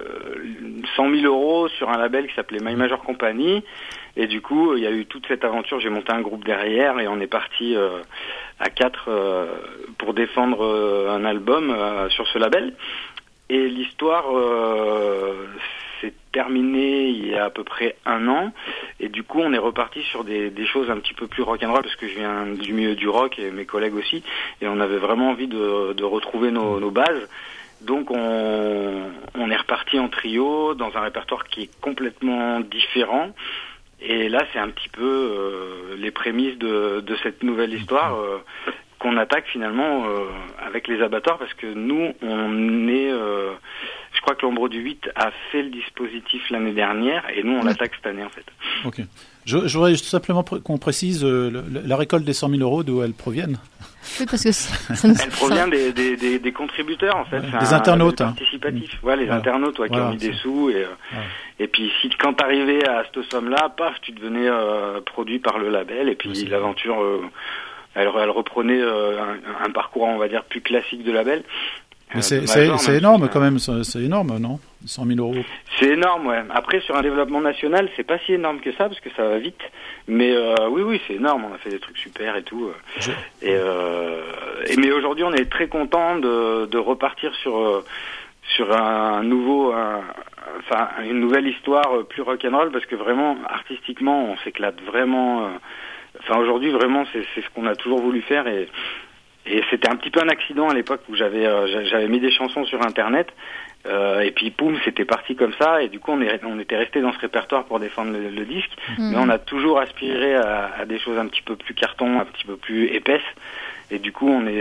Speaker 7: cent mille euros sur un label qui s'appelait My Major Company. Et du coup, il y a eu toute cette aventure. J'ai monté un groupe derrière et on est parti euh, à quatre euh, pour défendre euh, un album euh, sur ce label. Et l'histoire euh, s'est terminée il y a à peu près un an. Et du coup, on est reparti sur des, des choses un petit peu plus rock'n'roll parce que je viens du milieu du rock et mes collègues aussi. Et on avait vraiment envie de, de retrouver nos, nos bases. Donc on, on est reparti en trio dans un répertoire qui est complètement différent. Et là, c'est un petit peu euh, les prémices de, de cette nouvelle histoire euh, qu'on attaque finalement euh, avec les abattoirs parce que nous, on est, euh, je crois que l'Ombro du huit a fait le dispositif l'année dernière et nous on
Speaker 2: Oui.
Speaker 7: l'attaque cette année en fait.
Speaker 1: Ok. Je, je voudrais juste simplement pr- qu'on précise euh, le- la récolte des cent mille euros, d'où elles proviennent.
Speaker 2: Oui, parce que ça, ça nous-
Speaker 7: Elle provient des, des, des, des contributeurs en fait.
Speaker 1: Ouais,
Speaker 7: C'est
Speaker 1: des
Speaker 7: un
Speaker 1: internautes,
Speaker 7: label
Speaker 1: hein.
Speaker 7: participatif. Ouais, les
Speaker 1: Voilà.
Speaker 7: internautes ouais, qui
Speaker 1: Voilà,
Speaker 7: ont mis des
Speaker 1: c'est-
Speaker 7: sous et, euh,
Speaker 1: Ouais.
Speaker 7: et puis si quand t'arrivais à cette somme-là, paf, tu devenais euh, produit par le label et puis
Speaker 1: Ouais, c'est
Speaker 7: l'aventure, euh, elle, elle reprenait euh, un, un parcours on va dire plus classique de label.
Speaker 1: Mais
Speaker 7: Euh,
Speaker 1: c'est,
Speaker 7: de
Speaker 1: c'est,
Speaker 7: major,
Speaker 1: c'est
Speaker 7: même
Speaker 1: énorme
Speaker 7: si,
Speaker 1: quand
Speaker 7: euh,
Speaker 1: même, c'est, c'est énorme, non? cent mille euros.
Speaker 7: C'est énorme, ouais. Après, sur un développement national, c'est pas si énorme que ça, parce que ça va vite. Mais euh, oui, oui, c'est énorme. On a fait des trucs super et tout.
Speaker 1: Je-
Speaker 7: Et, euh, et mais aujourd'hui, on est très content de, de repartir sur euh, sur un nouveau, un- enfin une nouvelle histoire plus rock'n'roll, parce que vraiment, artistiquement, on s'éclate vraiment. euh, Enfin, aujourd'hui, vraiment, c'est, c'est ce qu'on a toujours voulu faire et et c'était un petit peu un accident à l'époque où j'avais euh, j'a- j'avais mis des chansons sur internet euh, et puis poum c'était parti comme ça et du coup on est on était resté dans ce répertoire pour défendre le, le disque
Speaker 2: Mhm.
Speaker 7: mais on a toujours aspiré à, à des choses un petit peu plus carton, un petit peu plus épaisses et du coup on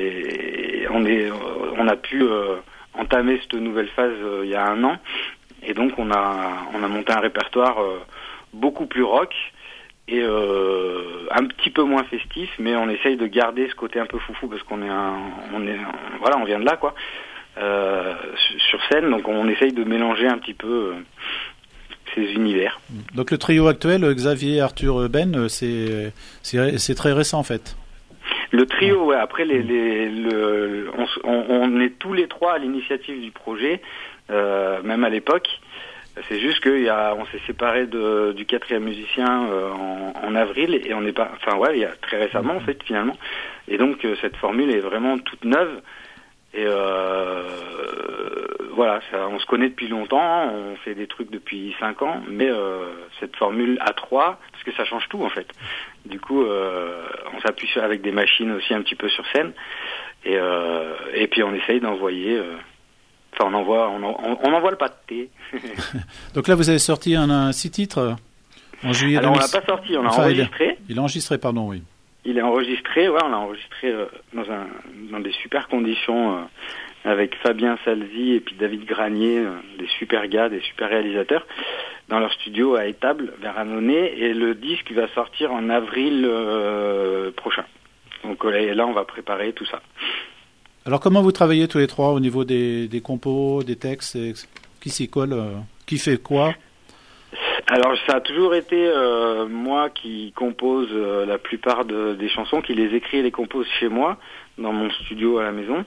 Speaker 7: est on est on a pu euh, entamer cette nouvelle phase euh, il y a un an et donc on a on a monté un répertoire euh, beaucoup plus rock et euh, un petit peu moins festif, mais on essaye de garder ce côté un peu foufou parce qu'on est un, on est, un- voilà, on vient de là quoi, euh, sur- sur scène, donc on essaye de mélanger un petit peu euh, ces univers.
Speaker 1: Donc le trio actuel, Xavier, Arthur, Ben, euh, c'est, c'est, c'est très récent en fait.
Speaker 7: Le trio, ouais. Après, les, les, le, on, s- on, on est tous les trois à l'initiative du projet, euh, même à l'époque. C'est juste qu'il y a, on s'est séparé de, du quatrième musicien euh, en, en avril et on n'est pas, enfin ouais, il y a très récemment en fait finalement. Et donc euh, cette formule est vraiment toute neuve. Et euh, voilà, ça, on se connaît depuis longtemps, on fait des trucs depuis cinq ans, mais euh, cette formule à trois, parce que ça change tout en fait. Du coup, euh, on s'appuie sur- avec des machines aussi un petit peu sur scène, et, euh, et puis on essaye d'envoyer. Euh, Enfin, on envoie, on, en- on envoie le pas de thé.
Speaker 1: Donc là, vous avez sorti un, un six titres en juillet.
Speaker 7: Alors on
Speaker 1: deux mille
Speaker 7: l'a pas sorti, on l'a
Speaker 1: Enfin,
Speaker 7: enregistré.
Speaker 1: Il, il a enregistré, pardon, oui.
Speaker 7: Il est enregistré, ouais, on l'a enregistré euh, dans un dans des super conditions euh, avec Fabien Salzi et puis David Granier, euh, des super gars, des super réalisateurs, dans leur studio à Étable, vers Annonay, et le disque va sortir en avril euh, prochain. Donc euh, là, on va préparer tout ça.
Speaker 1: Alors comment vous travaillez tous les trois au niveau des, des compos, des textes et- Qui s'y colle euh, Qui fait quoi?
Speaker 7: Alors ça a toujours été euh, moi qui compose euh, la plupart de, des chansons, qui les écrit et les compose chez moi, dans mon studio à la maison.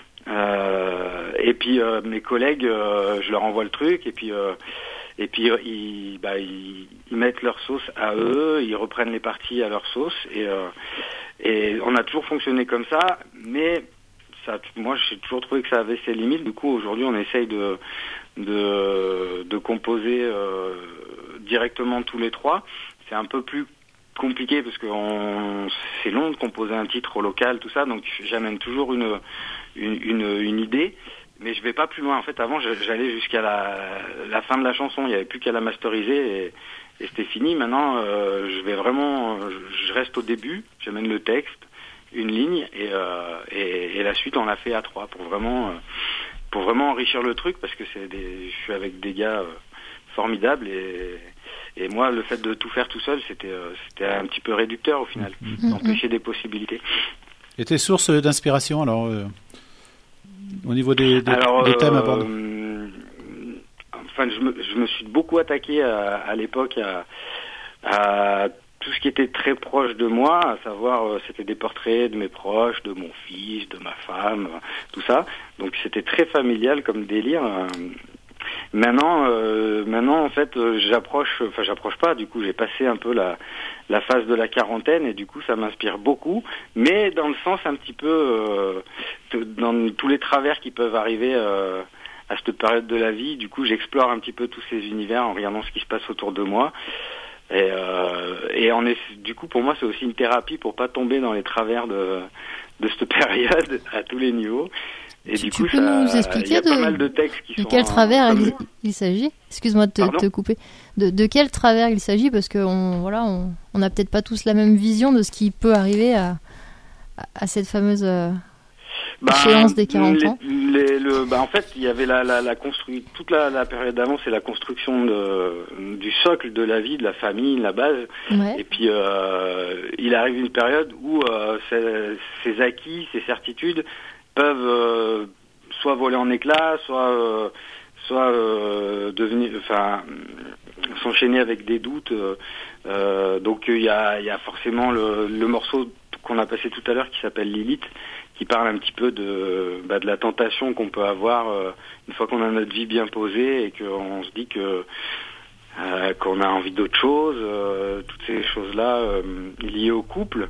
Speaker 7: Euh, et puis euh, mes collègues, euh, je leur envoie le truc et puis euh, et puis euh, ils, bah, ils, ils mettent leur sauce à eux, ils reprennent les parties à leur sauce et euh, et on a toujours fonctionné comme ça, mais ça, moi j'ai toujours trouvé que ça avait ses limites. Du coup aujourd'hui on essaye de de, de composer euh, directement tous les trois. C'est un peu plus compliqué parce que on, c'est long de composer un titre au local, tout ça, donc j'amène toujours une, une, une, une idée, mais je vais pas plus loin. En fait, avant, j'allais jusqu'à la, la fin de la chanson, il n'y avait plus qu'à la masteriser et, et c'était fini. Maintenant, euh, je vais vraiment, je reste au début, j'amène le texte, une ligne, et, euh, et, et la suite, on l'a fait à trois pour vraiment... Euh, pour vraiment enrichir le truc, parce que c'est des, je suis avec des gars euh, formidables et, et moi le fait de tout faire tout seul c'était euh, c'était un petit peu réducteur au final,
Speaker 1: Mmh.
Speaker 7: d'empêcher des possibilités.
Speaker 1: Et tes sources d'inspiration alors euh, au niveau des, des,
Speaker 7: Alors,
Speaker 1: des thèmes
Speaker 7: euh,
Speaker 1: abordés?
Speaker 7: Enfin, je me, je me suis beaucoup attaqué à, à l'époque à, à tout ce qui était très proche de moi, à savoir euh, c'était des portraits de mes proches, de mon fils, de ma femme, euh, tout ça. Donc c'était très familial comme délire. Euh, maintenant, euh, maintenant en fait, euh, j'approche, enfin j'approche pas. Du coup, j'ai passé un peu la la phase de la quarantaine et du coup, ça m'inspire beaucoup, mais dans le sens un petit peu euh, dans tous les travers qui peuvent arriver. Euh, à cette période de la vie, du coup, j'explore un petit peu tous ces univers en regardant ce qui se passe autour de moi. Et, euh, et on est, du coup, pour moi, c'est aussi une thérapie pour pas tomber dans les travers de, de cette période à tous les niveaux. Et
Speaker 2: tu,
Speaker 7: du
Speaker 2: tu
Speaker 7: coup,
Speaker 2: peux
Speaker 7: ça,
Speaker 2: nous expliquer
Speaker 7: il y a
Speaker 2: de,
Speaker 7: pas mal de textes qui
Speaker 2: de
Speaker 7: sont...
Speaker 2: quel travers
Speaker 7: comme...
Speaker 2: il, il s'agit? Excuse-moi de te,
Speaker 7: Pardon
Speaker 2: te couper. De, de quel travers il s'agit? Parce que on, voilà, on, on a peut-être pas tous la même vision de ce qui peut arriver à, à, à cette fameuse. Euh...
Speaker 7: bah,
Speaker 2: échéance des quarante
Speaker 7: les,
Speaker 2: ans.
Speaker 7: les, le, bah, en fait, il y avait la, la, la constru... toute la, la période d'avant, c'est la construction de, du socle de la vie, de la famille, la base.
Speaker 2: Ouais.
Speaker 7: Et puis, euh, il arrive une période où euh, ces, ces acquis, ces certitudes peuvent euh, soit voler en éclats, soit euh, soit euh, devenir, enfin, s'enchaîner avec des doutes. Euh, donc, il y a, il y a forcément le, le morceau qu'on a passé tout à l'heure qui s'appelle Lilith, qui parle un petit peu de, bah, de la tentation qu'on peut avoir euh, une fois qu'on a notre vie bien posée et qu'on se dit que euh, qu'on a envie d'autre chose, euh, toutes ces choses-là euh, liées au couple.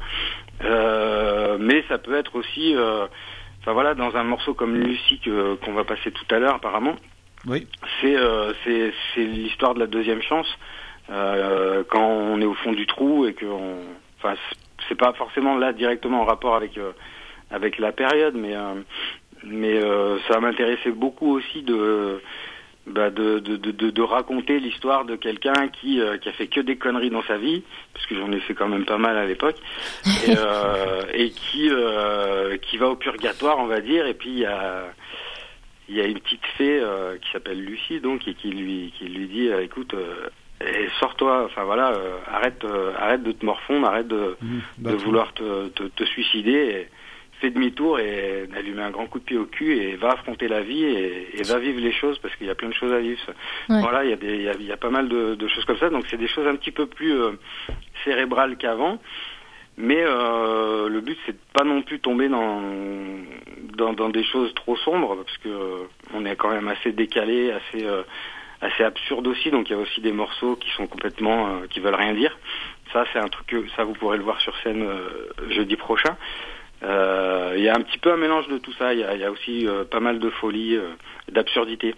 Speaker 7: Euh, mais ça peut être aussi, euh, enfin voilà, dans un morceau comme Lucie que, qu'on va passer tout à l'heure apparemment.
Speaker 1: Oui.
Speaker 7: C'est euh, c'est c'est l'histoire de la deuxième chance euh, quand on est au fond du trou et que on, enfin c'est pas forcément là directement en rapport avec euh, avec la période, mais euh, mais euh, ça m'intéressait beaucoup aussi de bah de, de de de raconter l'histoire de quelqu'un qui euh, qui a fait que des conneries dans sa vie, parce que j'en ai fait quand même pas mal à l'époque, et, euh, et qui euh, qui va au purgatoire, on va dire, et puis il y a il y a une petite fée euh, qui s'appelle Lucie, donc, et qui lui qui lui dit euh, écoute, euh, et sors-toi, enfin voilà, euh, arrête euh, arrête de te morfondre, arrête de
Speaker 1: Mmh,
Speaker 7: de vouloir te, te, te suicider, et fais demi-tour et elle lui met un grand coup de pied au cul et va affronter la vie et, et va vivre les choses, parce qu'il y a plein de choses à vivre.
Speaker 2: Ouais.
Speaker 7: Voilà, il y a des il y a, il y a pas mal de, de choses comme ça, donc c'est des choses un petit peu plus euh, cérébrales qu'avant, mais euh, le but c'est de pas non plus tomber dans dans, dans des choses trop sombres, parce que euh, on est quand même assez décalé, assez euh, assez absurde aussi, donc il y a aussi des morceaux qui sont complètement euh, qui veulent rien dire. Ça c'est un truc que ça vous pourrez le voir sur scène euh, jeudi prochain. Euh, il y a un petit peu un mélange de tout ça. Il y a, il y a aussi euh, pas mal de folie, euh, d'absurdité,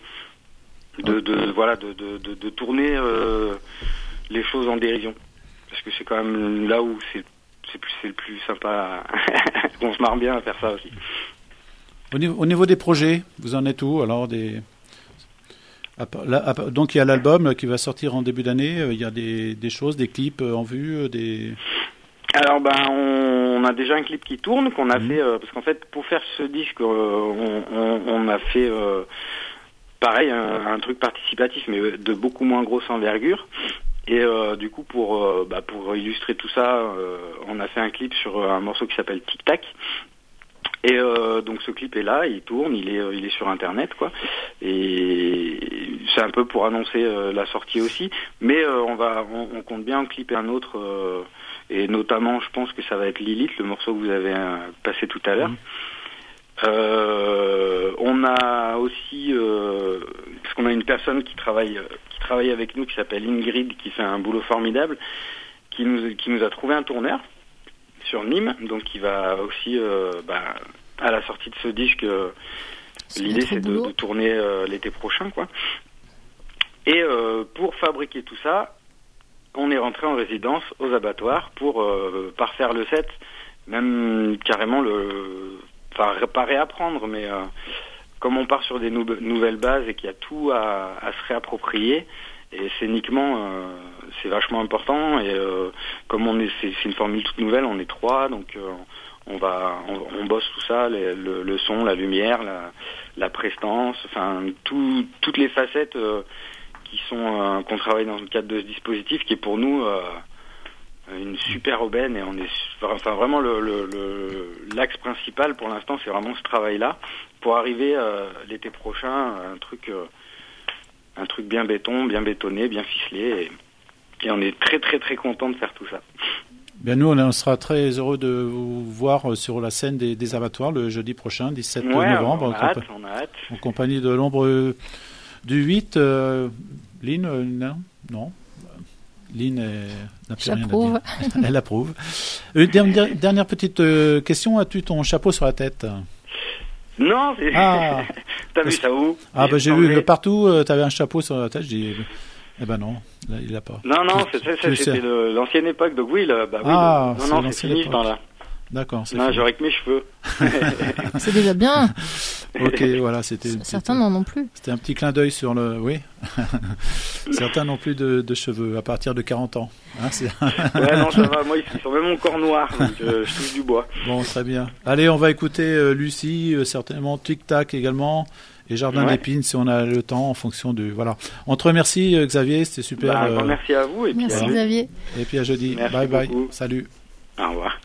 Speaker 7: de, de voilà, de, de, de, de tourner euh, les choses en dérision, parce que c'est quand même là où c'est c'est plus c'est le plus sympa. On se marre bien à faire ça aussi.
Speaker 1: Au niveau, au niveau des projets, vous en êtes où alors des... Là, donc il y a l'album qui va sortir en début d'année. Il y a des, des choses, des clips en vue, des.
Speaker 7: Alors ben on, on a déjà un clip qui tourne qu'on a mmh. fait euh, parce qu'en fait pour faire ce disque euh, on, on, on a fait euh, pareil un, un truc participatif mais de beaucoup moins grosse envergure, et euh, du coup pour euh, bah, pour illustrer tout ça euh, on a fait un clip sur un morceau qui s'appelle Tic Tac. Et euh, donc ce clip est là, il tourne, il est il est sur internet quoi, et c'est un peu pour annoncer euh, la sortie aussi, mais euh, on va on, on compte bien en clipper un autre, euh, et notamment je pense que ça va être Lilith, le morceau que vous avez euh, passé tout à l'heure. Mmh. Euh, on a aussi euh, parce qu'on a une personne qui travaille qui travaille avec nous qui s'appelle Ingrid, qui fait un boulot formidable, qui nous qui nous a trouvé un tourneur sur Nîmes, donc il va aussi euh, bah, à la sortie de ce disque euh, l'idée c'est de, de tourner euh, l'été prochain quoi, et euh, pour fabriquer tout ça on est rentré en résidence aux abattoirs pour euh, parfaire le set, même carrément le enfin pas réapprendre, mais euh, comme on part sur des nou- nouvelles bases et qu'il y a tout à, à se réapproprier, et scéniquement euh, c'est vachement important, et euh, comme on est c'est, c'est une formule toute nouvelle, on est trois, donc euh, on va on, on bosse tout ça, les, le, le son, la lumière, la, la prestance, enfin tout, toutes les facettes euh, qui sont euh, qu'on travaille dans le cadre de ce dispositif qui est pour nous euh, une super aubaine, et on est enfin vraiment le, le, le l'axe principal pour l'instant c'est vraiment ce travail là pour arriver euh, l'été prochain à un truc euh, un truc bien béton, bien bétonné, bien ficelé, et, et on est très très très content de faire tout ça.
Speaker 1: Bien, nous on sera très heureux de vous voir sur la scène des, des abattoirs le jeudi prochain, dix-sept
Speaker 7: ouais,
Speaker 1: novembre,
Speaker 7: on a
Speaker 1: en,
Speaker 7: hâte,
Speaker 1: compa-
Speaker 7: on a hâte.
Speaker 1: en compagnie de l'ombre du huit. Euh, Lynn, euh, non, non. Lynn est, n'a plus
Speaker 2: J'approuve.
Speaker 1: rien à dire. Elle approuve. Euh, dernière, dernière petite euh, question, as-tu ton chapeau sur la tête?
Speaker 7: Non, c'est...
Speaker 1: Ah.
Speaker 7: T'as vu ça où?
Speaker 1: Ah,
Speaker 7: j'ai
Speaker 1: bah j'ai
Speaker 7: changé.
Speaker 1: vu partout, euh, t'avais un chapeau sur la tête, je dis, eh ben non, là, il l'a pas.
Speaker 7: Non, non,
Speaker 1: Tu-
Speaker 7: c'est, c'est,
Speaker 1: tu
Speaker 7: c'était
Speaker 1: sais.
Speaker 7: le, l'ancienne époque, donc oui, le, bah oui,
Speaker 1: Ah,
Speaker 7: le,
Speaker 1: c'est
Speaker 7: non, non, c'est
Speaker 1: l'ancienne
Speaker 7: fini ce
Speaker 1: époque.
Speaker 7: temps-là.
Speaker 1: D'accord. C'est
Speaker 7: Non,
Speaker 1: fini.
Speaker 7: j'aurais que mes cheveux.
Speaker 2: C'est déjà bien.
Speaker 1: Ok, voilà, c'était.
Speaker 2: Certains n'en ont plus.
Speaker 1: C'était un petit clin d'œil sur le. Oui. Certains n'ont plus de, de cheveux à partir de quarante ans. Hein, c'est...
Speaker 7: Ouais, non, ça va. Moi, ils sont même encore noirs, donc euh, je touche du bois.
Speaker 1: Bon, très bien. Allez, on va écouter euh, Lucie, euh, certainement Tic Tac également, et Jardin
Speaker 7: Ouais.
Speaker 1: d'épines si on a le temps en fonction du. Voilà. On te remercie, euh, Xavier, c'était super.
Speaker 7: Bah, un grand
Speaker 1: euh,
Speaker 7: merci à vous et puis
Speaker 2: Merci
Speaker 7: à
Speaker 2: Xavier.
Speaker 1: Et puis à jeudi.
Speaker 7: Merci
Speaker 1: Bye bye.
Speaker 7: beaucoup.
Speaker 1: Salut.
Speaker 7: Au revoir.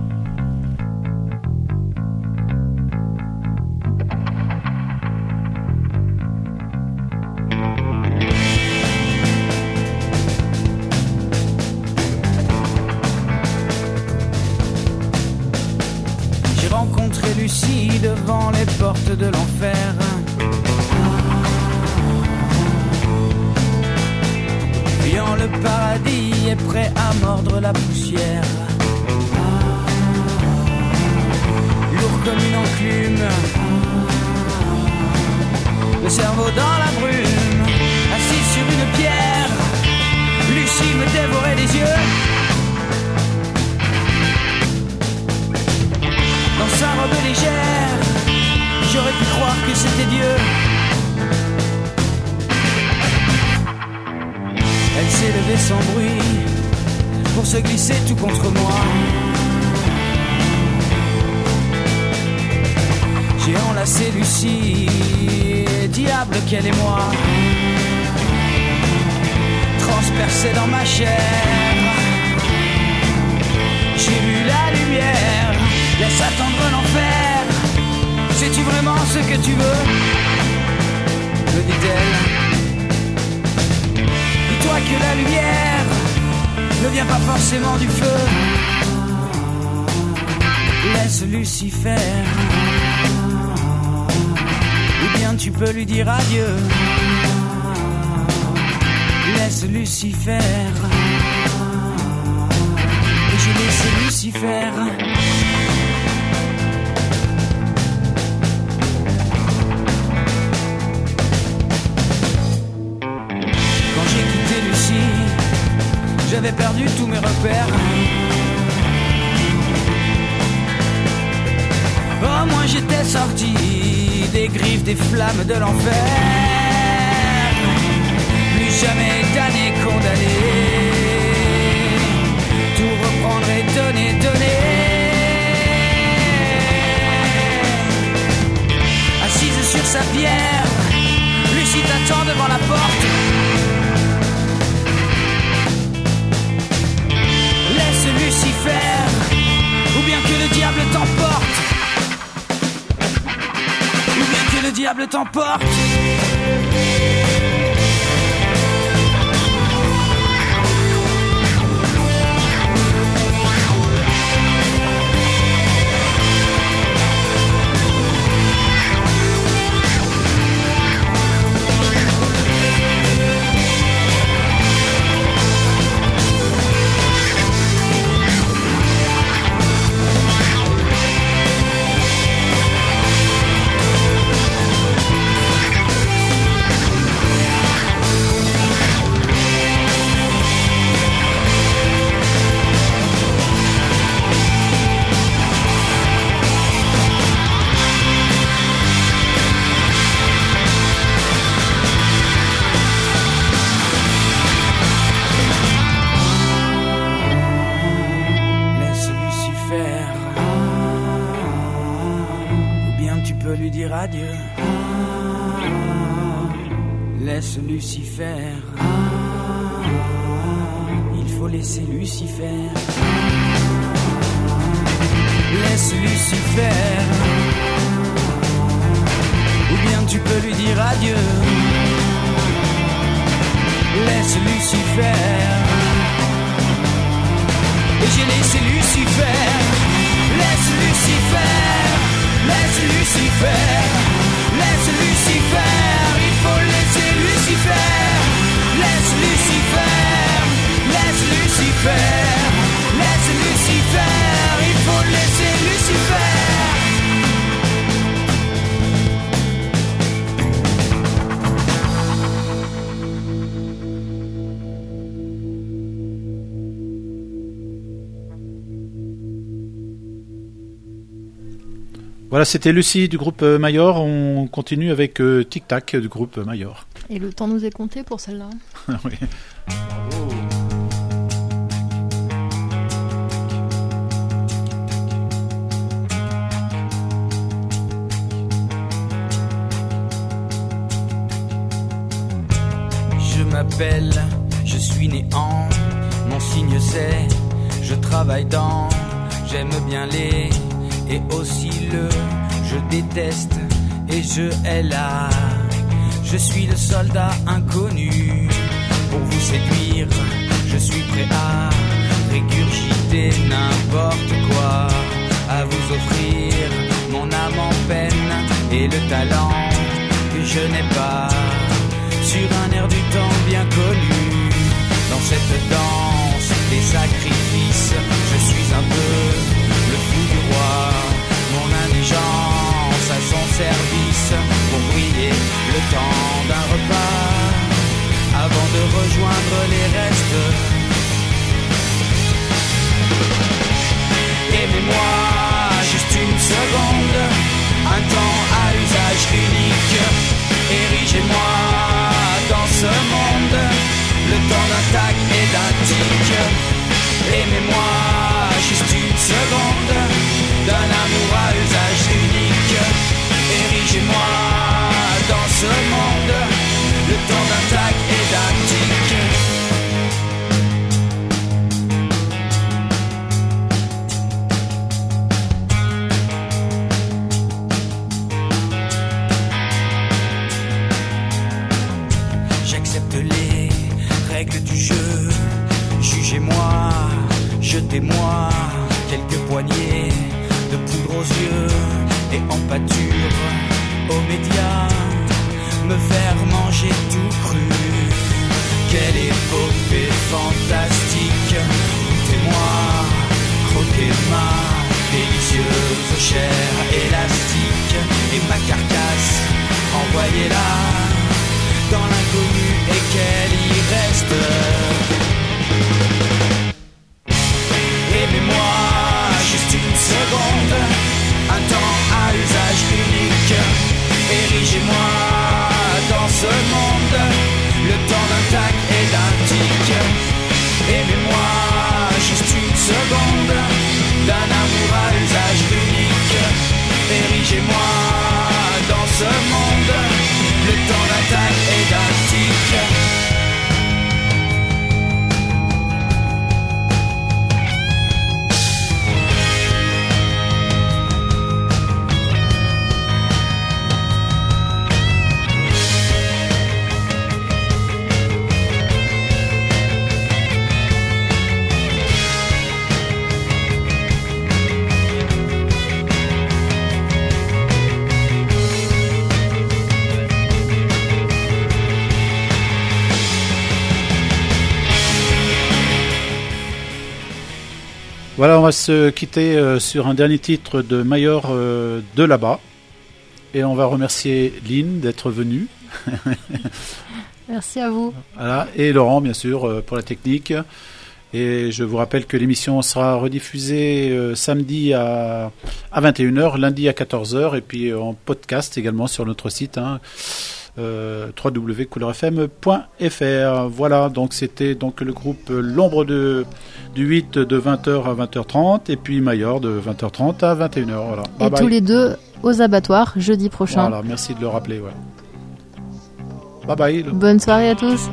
Speaker 6: J'ai rencontré Lucie devant les portes de l'enfer. Fuyant le paradis et prêt à mordre la poussière. Lourd comme une enclume, le cerveau dans la brume, assis sur une pierre, Lucie me dévorait les yeux. Dans sa robe légère, j'aurais pu croire que c'était Dieu. Elle s'est levée sans bruit pour se glisser tout contre moi. J'ai enlacé Lucie, diable qu'elle est moi, transpercée dans ma chair. J'ai vu la lumière, laisse attendre l'enfer. Sais-tu vraiment ce que tu veux? Me dit-elle. Dis-toi que la lumière ne vient pas forcément du feu. Laisse Lucifer, ou bien tu peux lui dire adieu. Laisse Lucifer, et j'ai laissé Lucifer. Quand j'ai quitté Lucie, j'avais perdu tous mes repères. Au moins j'étais sorti des griffes, des flammes de l'enfer. Plus jamais damné, condamné. Tout reprendre et donner, donner. Assise sur sa pierre, Lucie t'attend devant la porte. Laisse Lucifer, ou bien que le diable t'emporte. Ou bien que le diable t'emporte. Laisse Lucifer, ou bien tu peux lui dire adieu. Laisse Lucifer, il faut laisser Lucifer. Laisse Lucifer, ou bien tu peux lui dire adieu. Laisse Lucifer, et j'ai laissé Lucifer. Laisse Lucifer, laisse Lucifer, laisse Lucifer. Il faut laisser Lucifer. Laisse Lucifer, laisse Lucifer, laisse Lucifer. Il faut laisser Lucifer.
Speaker 1: Voilà, c'était Lucie du groupe Mayor. On continue avec euh, Tic Tac du groupe Mayor.
Speaker 2: Et le temps nous est compté pour celle-là.
Speaker 1: Oui. Bravo.
Speaker 6: Je m'appelle, je suis né en, mon signe c'est, je travaille dans, j'aime bien les, et aussi le, je déteste, et je hais la, je suis le soldat inconnu, pour vous séduire, je suis prêt à régurgiter n'importe quoi, à vous offrir mon âme en peine, et le talent que je n'ai pas, sur un air du temps bien connu. Dans cette danse des sacrifices, je suis un peu le fou du roi. Mon indigence à son service pour briller le temps d'un repas avant de rejoindre les restes. Aimez-moi juste une seconde, un temps à usage unique. Érigez-moi dans ce monde, le temps d'un tac et d'un tic. Aimez-moi juste une seconde, d'un amour à usage unique. Érigez-moi dans ce monde, le temps d'un tac et d'un tic. Du jeu, jugez-moi, jetez-moi quelques poignées de poudre aux yeux et en pâture aux médias, me faire manger tout cru. Quelle épopée fantastique, goûtez-moi, croquez ma délicieuse chair élastique et ma carcasse, envoyez-la dans l'inconnu et qu'elle y reste. Aimez-moi juste une seconde, un temps à usage unique. Érigez-moi dans ce monde, le temps d'un tac et d'un tic. Aimez-moi juste une seconde, d'un amour à usage unique. Érigez-moi dans ce monde, le temps d'un tac et d'un tic.
Speaker 1: Voilà, on va se quitter euh, sur un dernier titre de Mayor euh, de là-bas. Et on va remercier Lynn d'être venue.
Speaker 2: Merci à vous.
Speaker 1: Voilà, et Laurent, bien sûr, euh, pour la technique. Et je vous rappelle que l'émission sera rediffusée euh, samedi à, à vingt et une heures, lundi à quatorze heures, et puis en podcast également sur notre site, hein, euh, w w w point couleur f m point f r. Voilà, donc c'était donc le groupe L'Ombre de, du huit de vingt heures à vingt heures trente, et puis Mayor de vingt heures trente à vingt et une heures. Voilà.
Speaker 2: Et
Speaker 1: bye
Speaker 2: tous
Speaker 1: bye.
Speaker 2: les deux aux abattoirs jeudi prochain.
Speaker 1: Voilà, merci de le rappeler. Ouais. Bye bye.
Speaker 2: Bonne soirée à tous.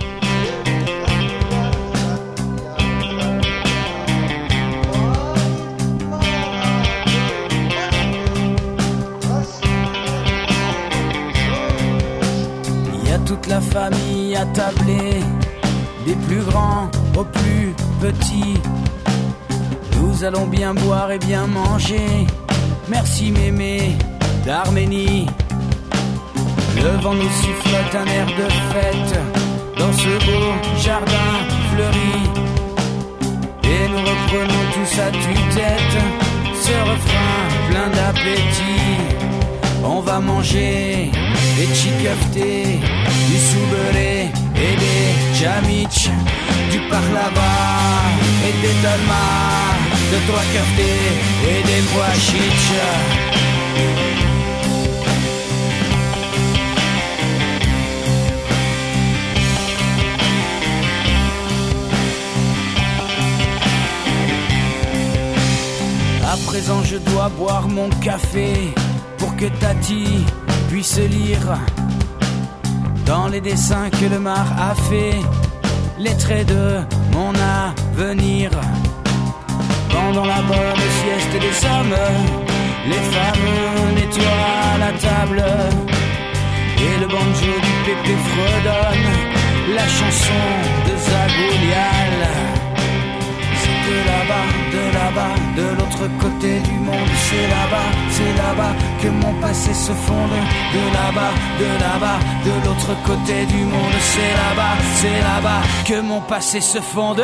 Speaker 6: Toute la famille attablée, des plus grands aux plus petits. Nous allons bien boire et bien manger. Merci mémé d'Arménie. Le vent nous sifflote un air de fête dans ce beau jardin fleuri. Et nous reprenons tous à tue-tête ce refrain plein d'appétit. On va manger des chikaftés, du souberé et des jamich, du parlava et des dolmas, de trois kaftés et des pois chiches. À présent je dois boire mon café pour que Tati puisse lire dans les dessins que le mar a fait les traits de mon avenir. Pendant la bonne sieste des hommes, les femmes nettoient la table et le banjo du pépé fredonne la chanson de Zagoulial. C'est de là-bas, de là-bas, de l'autre côté du monde. C'est là-bas, c'est là-bas que mon passé se fonde. De là-bas, de là-bas, de l'autre côté du monde. C'est là-bas, c'est là-bas que mon passé se fonde.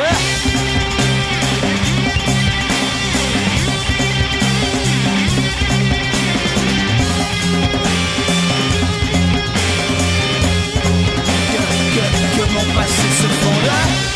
Speaker 6: Mon passé se fonde.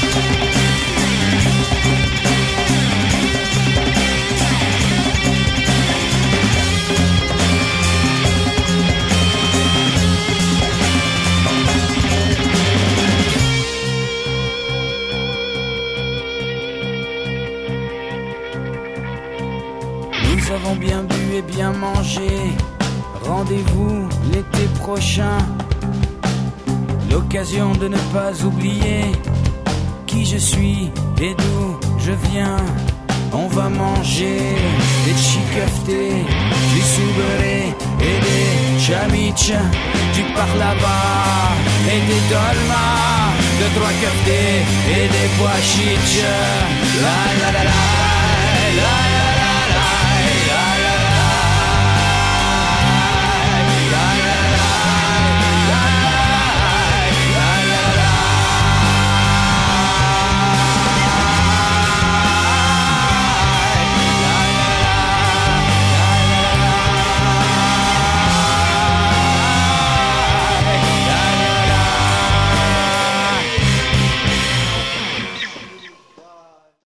Speaker 6: Nous avons bien bu et bien mangé. Rendez-vous l'été prochain. L'occasion de ne pas oublier qui je suis et d'où je viens. On va manger des chikaftés, du soubéré et des chamiches, du parlava et des dolmas, de trois kaftés et des pois chiches. La la la la la.